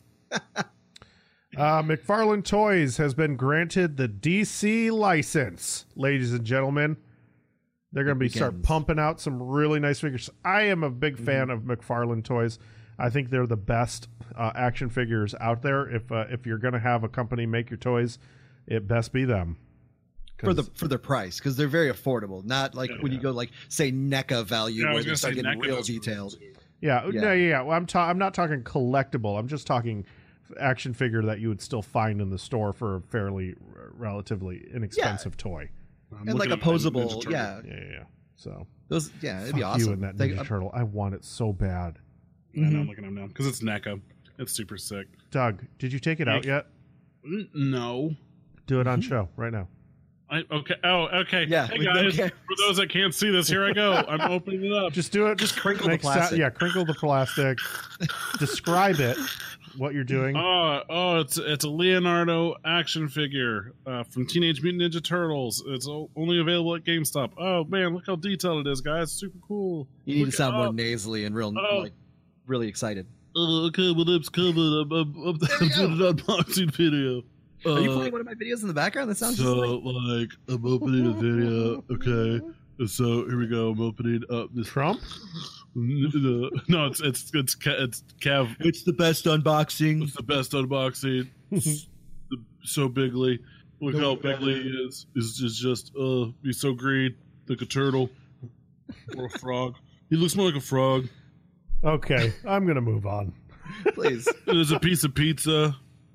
Uh, McFarlane Toys has been granted the D C license, ladies and gentlemen. They're going to be It start begins. pumping out some really nice figures. I am a big Mm-hmm. fan of McFarlane Toys. I think they're the best uh, action figures out there. If uh, if you're going to have a company make your toys, it best be them. for the 'Cause- for their price, because they're very affordable. Not like when you Yeah. go like say NECA value Yeah, I where was they gonna start say getting NECA real does detailed. too. yeah, Yeah. no, yeah. Well, I'm ta- I'm not talking collectible. I'm just talking action figure that you would still find in the store for a fairly r- relatively inexpensive toy. I'm And like looking a at my Ninja posable, Turtle. yeah. Yeah, yeah. yeah. So Those yeah, it'd be fuck awesome. you and that They- Ninja Turtle. I want it so bad. I know, Mhm. I'm looking at them now because it's NECA. It's super sick. Doug, did you take it out yet? N- No. Do it on show right now. I, okay. Oh, okay. Yeah, Hey with no guys, cameras. for those that can't see this, here I go. I'm opening it up. Just do it. Just crinkle the Make sa- plastic. yeah, crinkle the plastic. Describe it. What you're doing. Oh, oh, it's it's a Leonardo action figure uh, from Teenage Mutant Ninja Turtles. It's o- only available at GameStop. Oh man, look how detailed it is, guys! Super cool. You need Look to sound it more up. nasally and real Oh. like really excited. Uh, okay, my lips covered. I'm, I'm, I'm, There I'm you doing an unboxing video. Are you Uh, playing one of my videos in the background? That sounds just So, like like, I'm opening a video. Okay, so here we go. I'm opening up this. Trump? No, it's it's it's Ke- it's Kev. it's the best unboxing. It's the best unboxing. It's the- so bigly. Look No how better. bigly he is. He's just just uh, he's so green, like a turtle or a frog. He looks more like a frog. Okay, I'm gonna move on. Please. There's a piece of pizza.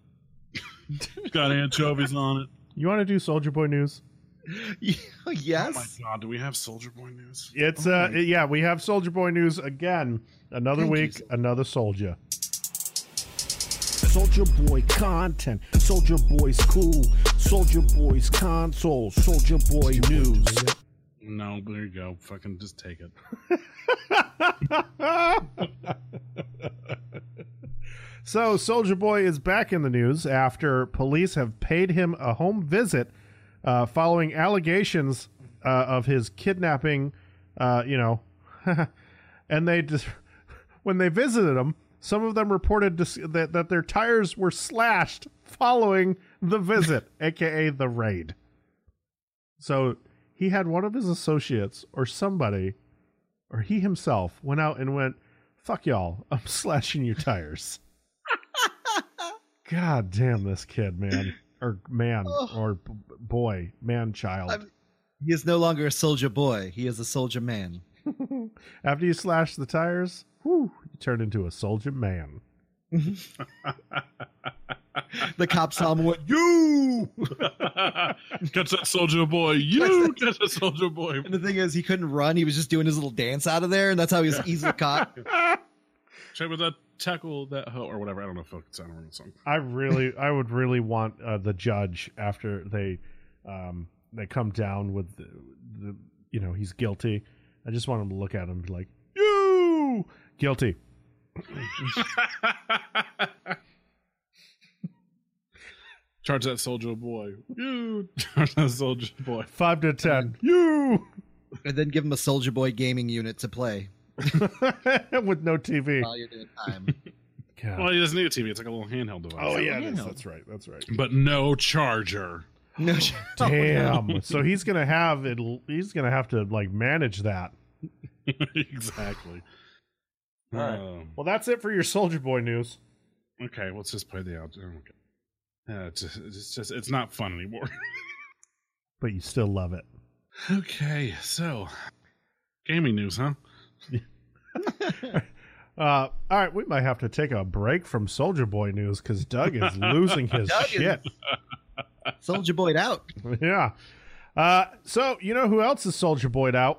Got anchovies on it. You want to do Soldier Boy news? yes. Oh my god, do we have Soldier Boy news? It's Oh uh, my- yeah, we have Soldier Boy news again. Another Thank you, week, Soldier. another soldier. Soldier Boy content, Soldier Boy's cool, Soldier Boy's console, Soldier Boy news. No, there you go. Fucking just take it. So, Soldier Boy is back in the news after police have paid him a home visit uh, following allegations uh, of his kidnapping. Uh, you know, and they just when they visited him, some of them reported dis- that that their tires were slashed following the visit, aka the raid. So he had one of his associates or somebody or he himself went out and went, fuck y'all, I'm slashing your tires. God damn this kid, man. Or man, Oh. or b- boy, man, child. I'm- He is no longer a soldier boy. He is a soldier man. After you slash the tires, whew, you turn into a soldier man. The cop saw him and went, you! Catch that soldier boy. You catch that soldier boy. And the thing is, he couldn't run. He was just doing his little dance out of there, and that's how he was easily caught. Check with that tackle that hoe or whatever. I don't know if it's on the song. I really, I would really want uh, the judge after they, um, they come down with the, the, you know, he's guilty. I just want him to look at him and be like, you guilty. Charge that soldier boy. You charge that soldier boy. Five to ten. You And then give him a soldier boy gaming unit to play with no T V. while you're doing time. God. Well, he doesn't need a T V. It's like a little handheld device. Oh yeah, yeah, it is. no. That's right. That's right. But no charger. No, Damn. So he's gonna have it. He's gonna have to like manage that. Exactly. All right. Um, Well, that's it for your Soldier Boy news. okay, let's just play the outro. Okay. Uh, it's, just, it's just it's not fun anymore. But you still love it. Okay, so gaming news, huh? Uh, all right, we might have to take a break from Soldier Boy news because Doug is losing his Doug is- shit. soldier boyed out. Yeah. Uh, so you know who else is Soldier Boyed out?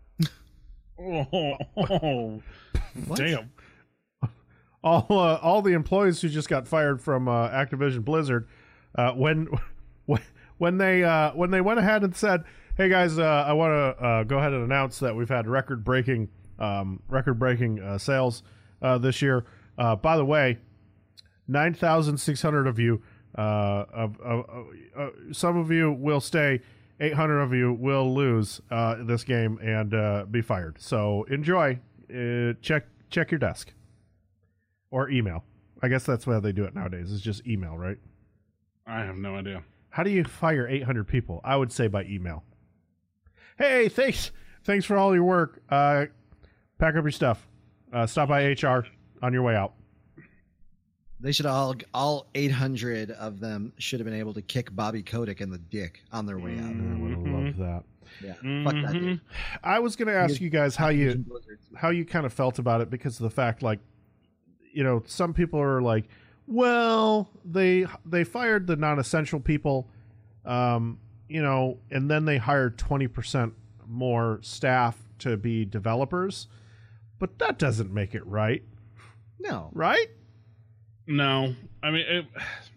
Oh, damn! All uh, all the employees who just got fired from uh, Activision Blizzard, uh, when when when they uh, when they went ahead and said, "Hey guys, uh, I want to uh, go ahead and announce that we've had record breaking um, record breaking uh, sales uh, this year. Uh, by the way, nine thousand six hundred of you, uh, of, of uh, uh, some of you will stay." eight hundred of you will lose uh, this game and uh, be fired. So enjoy. Uh, check check your desk or email. I guess that's how they do it nowadays. It's just email, right? I have no idea. How do you fire eight hundred people? I would say by email. Hey, thanks thanks for all your work. Uh, pack up your stuff. Uh, stop by H R on your way out. They should all, all eight hundred of them should have been able to kick Bobby Kotick in the dick on their way out. I would have Mhm. loved that. Yeah, fuck that dude. I was going to ask you guys how you Activision Blizzard. how you kind of felt about it because of the fact, like, you know, some people are like, well, they they fired the non-essential people, um, you know, and then they hired twenty percent more staff to be developers, but that doesn't make it right, No, right? No, I mean, it,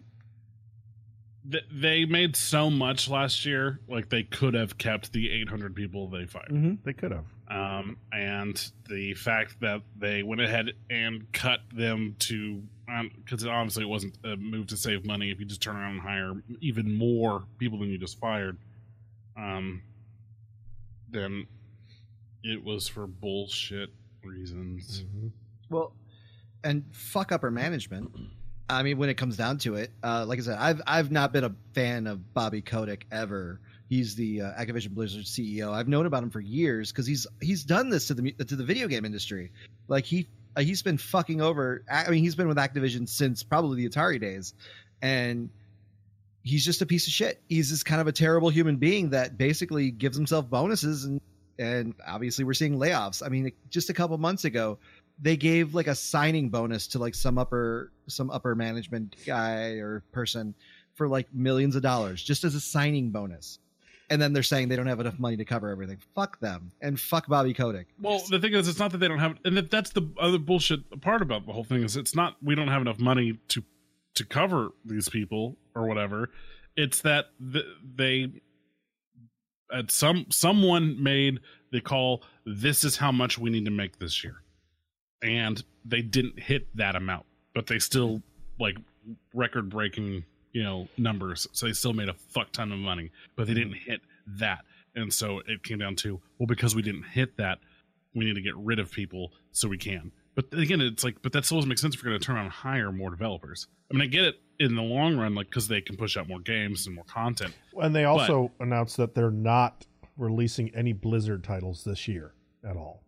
th- they made so much last year. Like they could have kept the eight hundred people they fired. Mm-hmm. They could have. Um, and the fact that they went ahead and cut them to, because obviously it wasn't a move to save money. If you just turn around and hire even more people than you just fired, um, then it was for bullshit reasons. Mm-hmm. well, and fuck upper management. I mean, when it comes down to it, uh, like I said, I've I've not been a fan of Bobby Kotick ever. He's the uh, Activision Blizzard C E O. I've known about him for years because he's he's done this to the mu- to the video game industry. Like he uh, he's been fucking over. I mean, he's been with Activision since probably the Atari days, and he's just a piece of shit. He's just kind of a terrible human being that basically gives himself bonuses, and and obviously we're seeing layoffs. I mean, just a couple months ago, they gave like a signing bonus to like some upper some upper management guy or person for like millions of dollars just as a signing bonus. And then they're saying they don't have enough money to cover everything. Fuck them. And fuck Bobby Kotick. Well, the thing is, it's not that they don't have, and that, that's the other bullshit part about the whole thing is it's not we don't have enough money to to cover these people or whatever. It's that th- they at some someone made the call. This is how much we need to make this year, and they didn't hit that amount, but they still like record breaking. You know, numbers. So they still made a fuck ton of money, but they didn't hit that. And so it came down to, well, because we didn't hit that, we need to get rid of people so we can. But again, it's like, but that still doesn't make sense if we're going to turn around and hire more developers. I mean, I get it in the long run, like, because they can push out more games and more content. And they also announced that they're not releasing any Blizzard titles this year at all.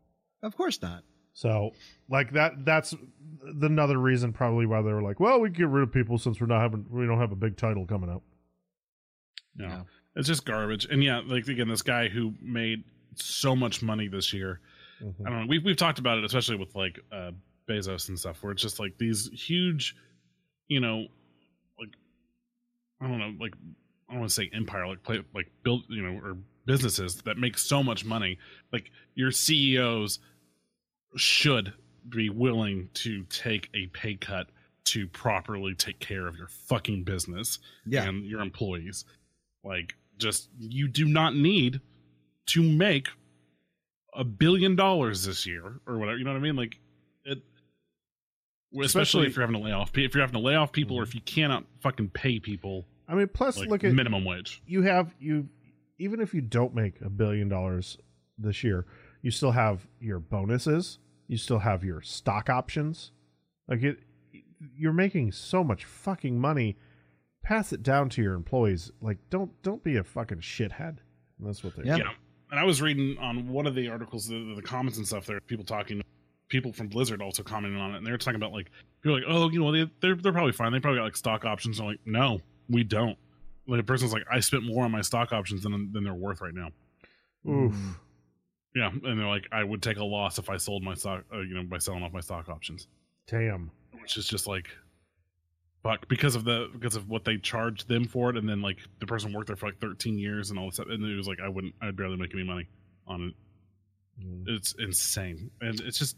Of course not. So, like that, that's the another reason probably why they were like, well, we can get rid of people since we're not having, we don't have a big title coming up. No, Yeah. it's just garbage. And yeah, like again, this guy who made so much money this year. Mhm. I don't know. We've we've talked about it, especially with like uh, Bezos and stuff, where it's just like these huge, you know, like I don't know, like I don't want to say empire, like play, like build, you know, or businesses that make so much money. Like your C E Os should be willing to take a pay cut to properly take care of your fucking business Yeah. and your employees. Like, just you do not need to make a billion dollars this year or whatever. You know what I mean? Like it, especially, Especially- if you're having to lay off, pe- if you're having to lay off people, or if you cannot fucking pay people I mean, plus like look at minimum wage. you have you even if you don't make a billion dollars this year, you still have your bonuses, you still have your stock options. Like it, you're making so much fucking money. Pass it down to your employees. Like don't don't be a fucking shithead. And that's what they're Yeah. Yeah. And I was reading on one of the articles, the, the comments and stuff there, people talking, people from Blizzard also commenting on it, and they were talking about like, you're like, oh, you know, they, they're they're probably fine. They probably got like stock options. I'm like, no, we don't. Like a person's like, I spent more on my stock options than than they're worth right now. Oof. Yeah, and they're like, I would take a loss if I sold my stock, uh, you know, by selling off my stock options, Damn. which is just like, fuck, because of the because of what they charged them for it, and then like the person worked there for like thirteen years and all this stuff, and it was like I wouldn't, I'd barely make any money on it. Mm. It's insane, and it's just,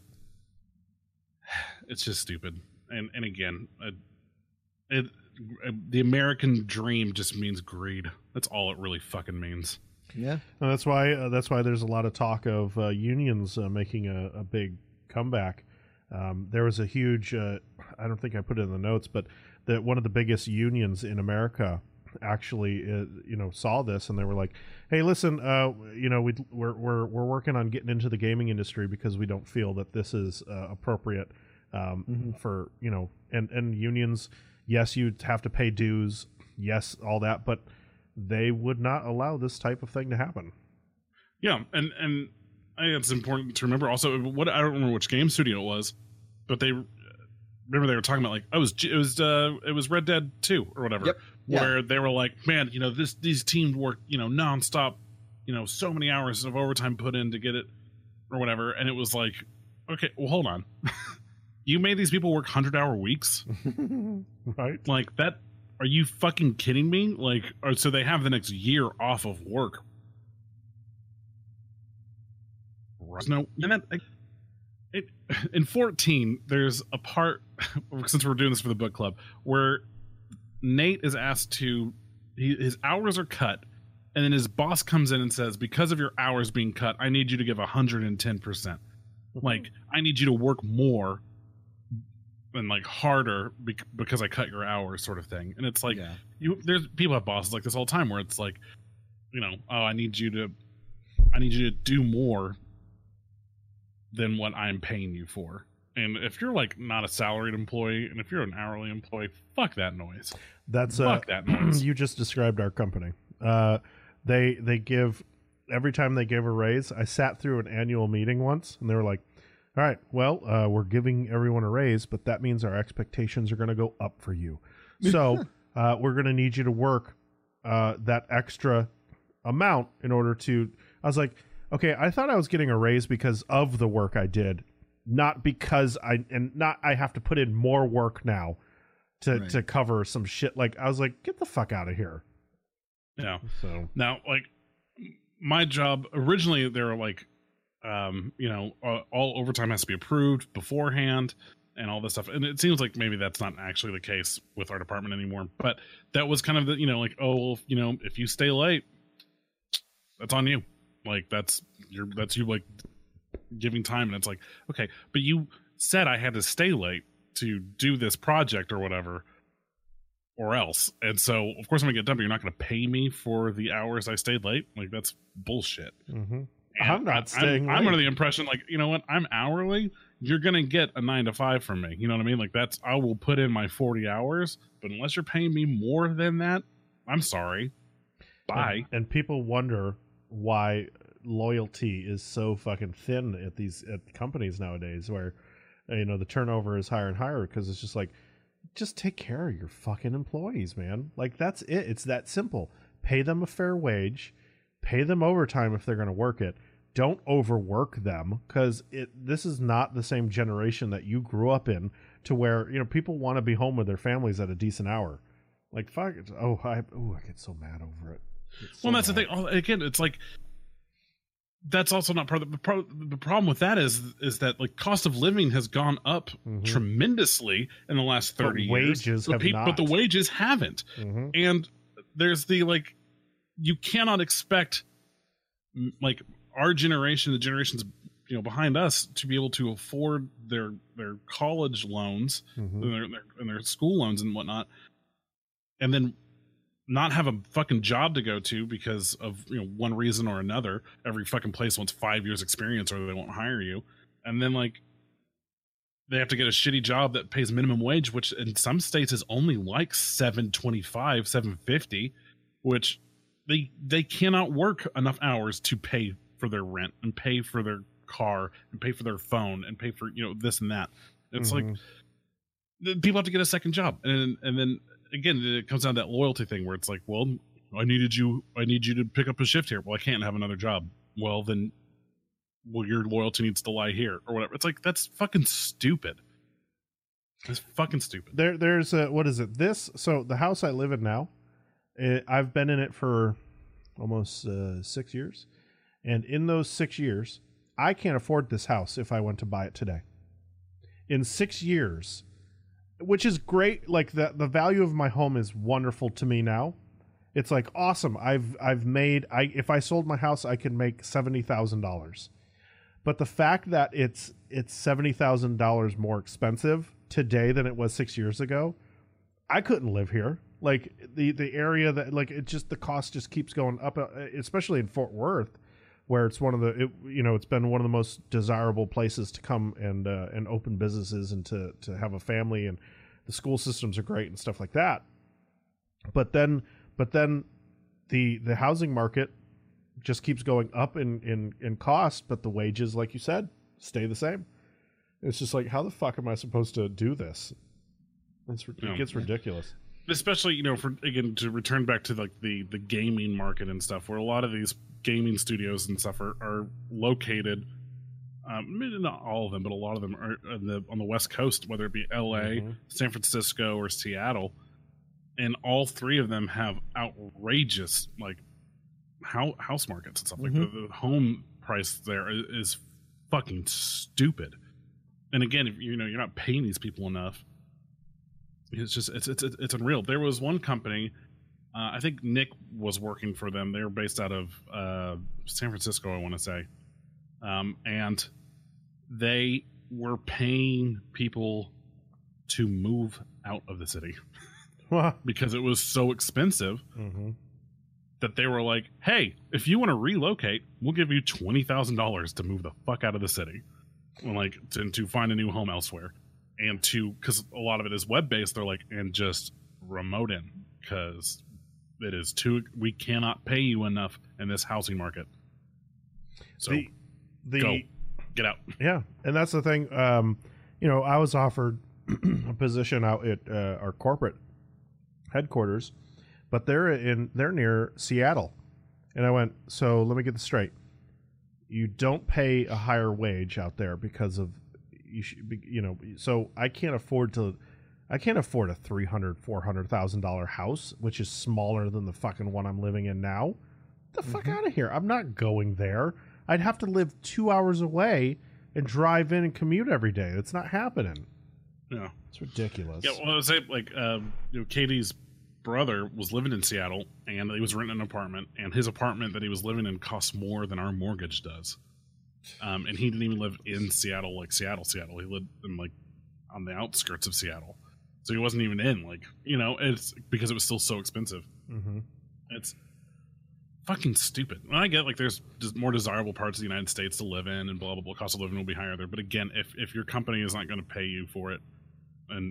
it's just stupid. And and again, it, it the American dream just means greed. That's all it really fucking means. Yeah. And that's why uh, that's why there's a lot of talk of uh, unions uh, making a, a big comeback. Um, there was a huge, uh, I don't think I put it in the notes, but that one of the biggest unions in America actually, uh, you know, saw this and they were like, "Hey, listen, uh, you know, we we're we're we're working on getting into the gaming industry because we don't feel that this is uh, appropriate um, Mm-hmm. for you know, and and unions. Yes, you have to pay dues. Yes, all that, but they would not allow this type of thing to happen." Yeah, and and I think it's important to remember also what I don't remember which game studio it was, but they remember they were talking about like oh, it was it was uh it was Red Dead two or whatever, Yep. Yeah. where they were like, man, you know this these teams work you know nonstop, you know so many hours of overtime put in to get it or whatever, and it was like, okay, well hold on, you made these people work hundred hour weeks, Right? like that. Are you fucking kidding me? Like, or so they have the next year off of work. Right. No, and that, like, it, in fourteen, there's a part, since we're doing this for the book club, where Nate is asked to, he, his hours are cut, and then his boss comes in and says, because of your hours being cut, I need you to give one hundred ten percent. Like, I need you to work more and like harder bec- because I cut your hours, sort of thing. And it's like, Yeah. you there's people have bosses like this all the time where it's like, you know, oh, I need you to, I need you to do more than what I'm paying you for. And if you're like not a salaried employee, and if you're an hourly employee, fuck that noise. That's uh, Fuck that noise. you just described our company. Uh, they they give every time they give a raise. I sat through an annual meeting once, and they were like, "All right, well, uh, we're giving everyone a raise, but that means our expectations are going to go up for you. So uh, we're going to need you to work uh, that extra amount in order to." I was like, "Okay, I thought I was getting a raise because of the work I did, not because I and not I have to put in more work now to Right. to cover some shit." Like I was like, "Get the fuck out of here." Yeah. So Now, like my job originally, they were like, um, you know, uh, all overtime has to be approved beforehand and all this stuff. And it seems like maybe that's not actually the case with our department anymore. But that was kind of the, you know, like, oh, well, you know, if you stay late, that's on you. Like that's your that's you like giving time, and it's like, okay, but you said I had to stay late to do this project or whatever, or else. And so of course I'm gonna get done, but you're not gonna pay me for the hours I stayed late. Like that's bullshit. mhm. And I'm not staying I'm, I'm late. under the impression, like, you know what? I'm hourly. You're gonna get a nine to five from me. You know what I mean? Like that's I will put in my forty hours, but unless you're paying me more than that, I'm sorry. Bye. And, and people wonder why loyalty is so fucking thin at these at companies nowadays, where you know the turnover is higher and higher because it's just like, just take care of your fucking employees, man. Like that's it. It's that simple. Pay them a fair wage, pay them overtime if they're going to work it. Don't overwork them, because it this is not the same generation that you grew up in, to where you know people want to be home with their families at a decent hour. Like fuck it. Oh, I oh I get so mad over it. So well, that's mad. the thing. Oh, again, it's like that's also not part of the, pro- the problem with that is is that like cost of living has gone up Mhm. tremendously in the last thirty But years. wages but have peop- not. But the wages haven't. Mhm. And there's the like, you cannot expect m- like our generation, the generations you know behind us, to be able to afford their their college loans Mhm. and, their, their, and their school loans and whatnot, and then not have a fucking job to go to because of you know one reason or another. Every fucking place wants five years experience or they won't hire you, and then like they have to get a shitty job that pays minimum wage, which in some states is only like seven twenty-five, seven fifty, which they they cannot work enough hours to pay for their rent and pay for their car and pay for their phone and pay for you know this and that. It's Mhm. like the- people have to get a second job, and and then again it comes down to that loyalty thing where it's like, well, I needed you, I need you to pick up a shift here. Well, I can't have another job. Well, then, well, your loyalty needs to lie here or whatever. It's like that's fucking stupid. It's fucking stupid. There, there's a, what is it? This, so the house I live in now, it, I've been in it for almost uh, six years. And in those six years, I can't afford this house if I went to buy it today. In six years, which is great. Like the, the value of my home is wonderful to me now. It's like awesome. I've, I've made, I, if I sold my house, I could make seventy thousand dollars. But the fact that it's, it's seventy thousand dollars more expensive today than it was six years ago, I couldn't live here. Like the the area that like it just the cost just keeps going up, uh, especially in Fort Worth, where it's one of the it, you know it's been one of the most desirable places to come and uh, and open businesses and to to have a family, and the school systems are great and stuff like that. But then but then the the housing market just keeps going up in in in cost, but the wages, like you said, stay the same. It's just like, how the fuck am I supposed to do this? It's, it Yeah. gets ridiculous. Especially, you know, for again to return back to like the the gaming market and stuff, where a lot of these gaming studios and stuff are, are located. Um, maybe not all of them, but a lot of them are on the on the West Coast, whether it be L A, Mhm. San Francisco, or Seattle, and all three of them have outrageous like how, house markets and stuff. Like Mhm. the, the home price there is, is fucking stupid. And again, if you know you're not paying these people enough, it's just it's it's it's unreal. There was one company, uh, I think Nick was working for them. They were based out of uh, San Francisco, I want to say, um, and they were paying people to move out of the city because it was so expensive mm-hmm. that they were like, "Hey, if you want to relocate, we'll give you twenty thousand dollars to move the fuck out of the city, and like to, to find a new home elsewhere." And to, because a lot of it is web based, they're like, and just remote in because it is too, we cannot pay you enough in this housing market. So the, the, go, get out. Yeah, and that's the thing. Um, you know, I was offered a position out at uh, our corporate headquarters, but they're in they're near Seattle, and I went. So let me get this straight: you don't pay a higher wage out there because of you should be, you know. So I can't afford to. I can't afford a three hundred, four hundred thousand dollar house, which is smaller than the fucking one I'm living in now. Get the fuck Mm-hmm. out of here! I'm not going there. I'd have to live two hours away and drive in and commute every day. That's not happening. Yeah. It's ridiculous. Yeah. Well, I was saying, like, um, you know, Katie's brother was living in Seattle and he was renting an apartment, and his apartment that he was living in costs more than our mortgage does. Um, and he didn't even live in Seattle, like Seattle, Seattle. He lived in like on the outskirts of Seattle. So he wasn't even in, like, you know, it's because it was still so expensive. Mm-hmm. It's fucking stupid. And I get like there's just more desirable parts of the United States to live in and blah, blah, blah. Cost of living will be higher there. But again, if, if your company is not going to pay you for it, and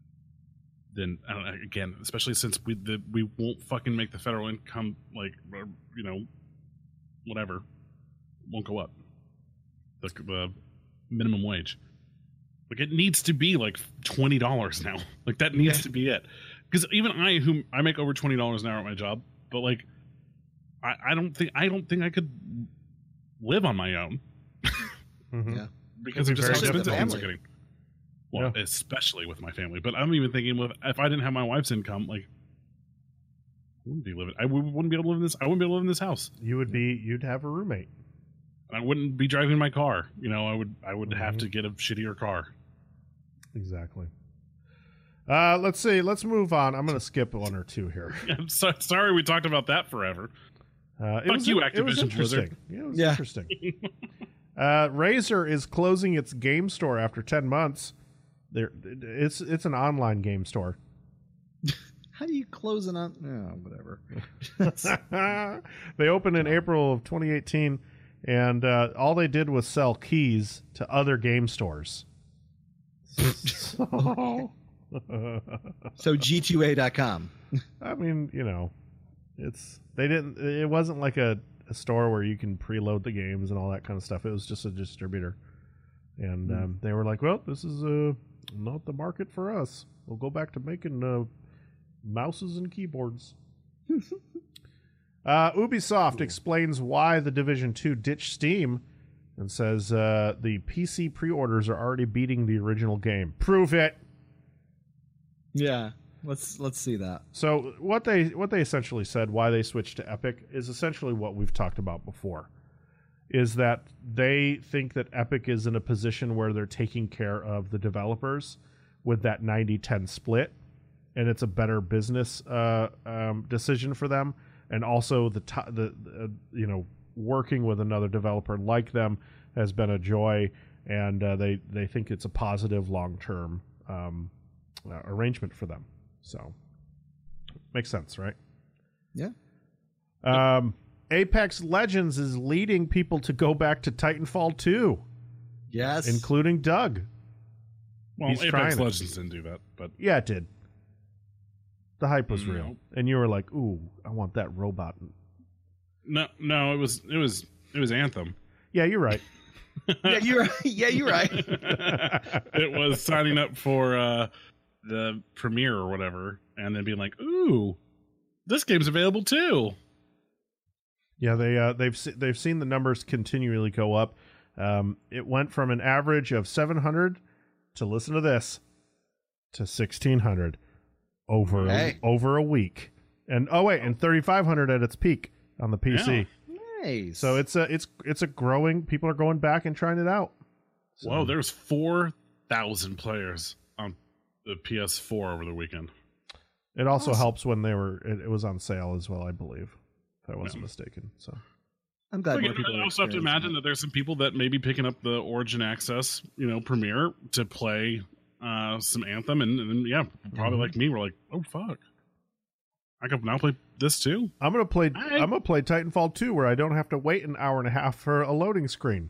then I don't know, again, especially since we the, we won't fucking make the federal income, like, you know, whatever. won't go up. The, the minimum wage. Like it needs to be like twenty dollars now. Like that needs yeah. to be it. Because even I, who I make over twenty dollars an hour at my job, but like, I, I don't think I don't think I could live on my own. mm-hmm. Yeah, because of just how expensive things are getting. Well, yeah. especially with my family. But I'm even thinking with if I didn't have my wife's income, like, I wouldn't be living. I wouldn't be able to live in this. I wouldn't be able to live in this house. You would be. You'd have a roommate. I wouldn't be driving my car. You know, I would. I would mm-hmm. have to get a shittier car. Exactly. Uh, let's see. Let's move on. I'm going to skip one or two here. I'm so, sorry we talked about that forever. Uh, it Fuck was, you, it, Activision it was interesting. Blizzard. Yeah, it was yeah. interesting. uh, Razer is closing its game store after ten months. There, it's it's an online game store. How do you close it on? Oh, whatever. They opened in April of twenty eighteen, and uh, all they did was sell keys to other game stores. So, so G two A dot com. I mean, you know, it's they didn't. It wasn't like a, a store where you can preload the games and all that kind of stuff. It was just a distributor, and mm. um, they were like, "Well, this is uh, not the market for us. We'll go back to making uh, mouses and keyboards." uh, Ubisoft Ooh. explains why the Division two ditched Steam. And says uh, the P C pre-orders are already beating the original game. Prove it. Yeah, let's let's see that. So what they what they essentially said, why they switched to Epic, is essentially what we've talked about before. Is that they think that Epic is in a position where they're taking care of the developers with that ninety ten split, and it's a better business uh, um, decision for them, and also the t- the uh, you know. working with another developer like them has been a joy, and uh, they they think it's a positive long-term um, uh, arrangement for them. So makes sense, right? Yeah. Um, Apex Legends is leading people to go back to Titanfall two. Yes, including Doug. Well, He's Apex Legends didn't do that, but yeah, it did. The hype was no. real, and you were like, "Ooh, I want that robot." No, no, it was it was it was Anthem. Yeah, you're right. yeah, you're right. Yeah, you're right. It was signing up for uh, the premiere or whatever, and then being like, "Ooh, this game's available too." Yeah, they uh, they've se- they've seen the numbers continually go up. Um, it went from an average of seven hundred to listen to this to sixteen hundred over hey. a, over a week, and oh wait, and thirty-five hundred at its peak on the P C. Yeah. Nice. So it's a it's it's a growing. People are going back and trying it out. So, Whoa, there's four thousand players on the P S four over the weekend. It also awesome. helps when they were it, it was on sale as well, I believe, if I wasn't yeah. mistaken. So I'm glad Look, more people. I are also have to imagine experiencing that there's some people that may be picking up the Origin Access, you know, Premiere to play uh, some Anthem, and, and then yeah, probably Mhm. like me, we're like, oh fuck, I can now play this too. I'm gonna play. I- I'm gonna play Titanfall two, where I don't have to wait an hour and a half for a loading screen.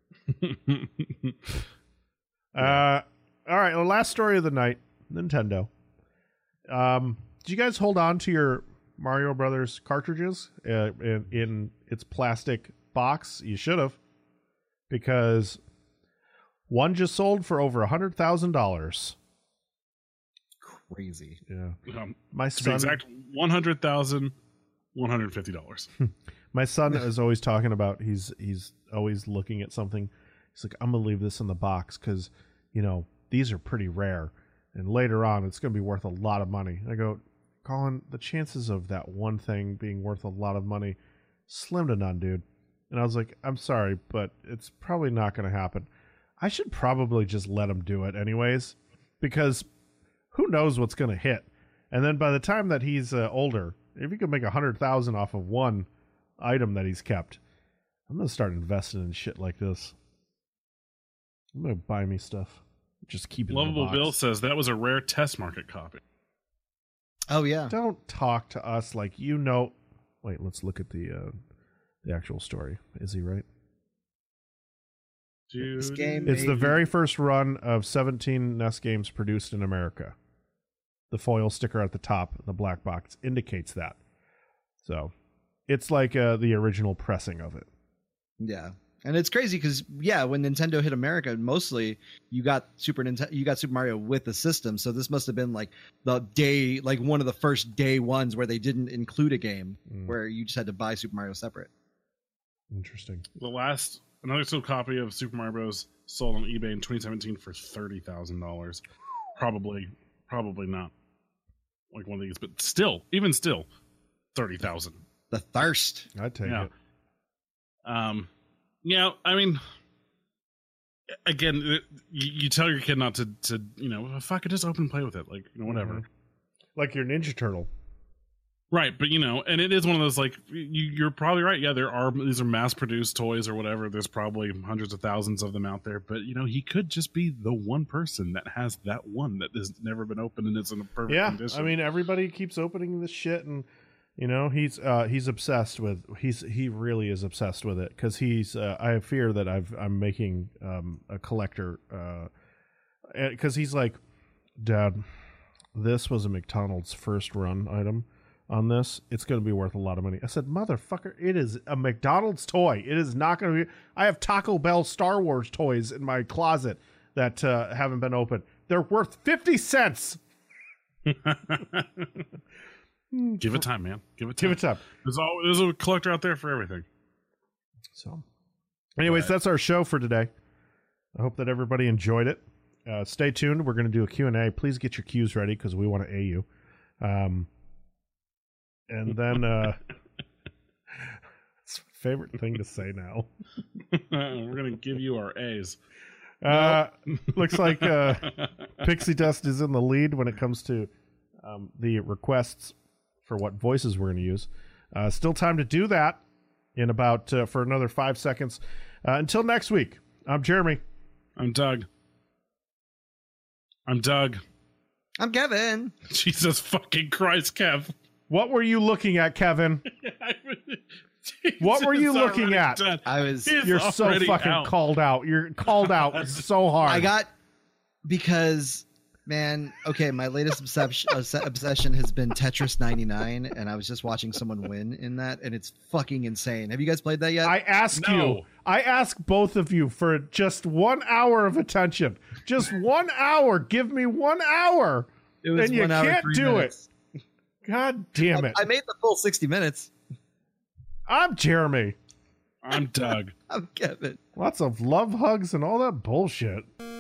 uh, all right. Well, last story of the night: Nintendo. Um, did you guys hold on to your Mario Brothers cartridges uh, in, in its plastic box? You should have, because one just sold for over a hundred thousand dollars. Crazy. Yeah, Um, my to be son. exact, one hundred thousand one hundred fifty dollars. My son is always talking about. He's he's always looking at something. He's like, I'm gonna leave this in the box because, you know, these are pretty rare, and later on it's gonna be worth a lot of money. And I go, Colin, the chances of that one thing being worth a lot of money, slim to none, dude. And I was like, I'm sorry, but it's probably not gonna happen. I should probably just let him do it anyways, because who knows what's gonna hit. And then by the time that he's uh, older, if he could make a hundred thousand off of one item that he's kept, I'm gonna start investing in shit like this. I'm gonna buy me stuff. Just keep it in the Lovable box. Bill says that was a rare test market copy. Oh yeah. Don't talk to us like you know. Wait, let's look at the uh, the actual story. Is he right? This game It's the maybe- very first run of seventeen N E S games produced in America. The foil sticker at the top, the black box, indicates that. So, it's like uh, the original pressing of it. Yeah. And it's crazy because yeah, when Nintendo hit America, mostly you got Super Nintendo, you got Super Mario with the system. So this must have been like the day, like one of the first day ones where they didn't include a game, Mm. where you just had to buy Super Mario separate. Interesting. The last another still copy of Super Mario Bros. Sold on eBay in twenty seventeen for thirty thousand dollars. Probably, probably not like one of these, but still, even still, thirty thousand. The thirst. I'd take Yeah. it. Um, yeah, I mean, again, it, you, you tell your kid not to, to you know, fuck it, just open and play with it, like you know, whatever. Mhm. Like your Ninja Turtle. Right, but you know, and it is one of those like you, you're probably right. Yeah, there are these are mass-produced toys or whatever. There's probably hundreds of thousands of them out there. But you know, he could just be the one person that has that one that has never been opened and it's in a perfect Yeah, condition. I mean, everybody keeps opening this shit, and you know, he's uh, he's obsessed with he's he really is obsessed with it because he's. Uh, I fear that I've I'm making um, a collector because he's like, Dad, this was a McDonald's first run item. On this, it's going to be worth a lot of money. I said, motherfucker, it is a McDonald's toy. It is not going to be. I have Taco Bell Star Wars toys in my closet that uh, haven't been opened. They're worth fifty cents. Give it time, man. Give it time. Give it time. There's all there's a collector out there for everything. So, anyways, Right. that's our show for today. I hope that everybody enjoyed it. Uh, stay tuned. We're going to do a Q and A. Please get your Q's ready because we want to A you. Um, and then, uh, it's my favorite thing to say now. We're gonna give you our A's. Uh, looks like uh, Pixie Dust is in the lead when it comes to um, the requests for what voices we're going to use. Uh, still time to do that in about uh, for another five seconds. Uh, until next week, I'm Jeremy. I'm Doug. I'm Doug. I'm Kevin. Jesus fucking Christ, Kev. What were you looking at, Kevin? What were you Jesus, looking already at? done. I was. He's You're so already fucking out. called out. You're called out so hard. I got because man, okay, my latest obsession obsession has been Tetris ninety-nine, and I was just watching someone win in that, and it's fucking insane. Have you guys played that yet? I ask No. you, I ask both of you for just one hour of attention. Just one hour. Give me one hour. it was and you one hour, can't three do minutes. it. God damn it. I made the full sixty minutes. I'm Jeremy. I'm Doug. I'm Kevin. Lots of love hugs and all that bullshit.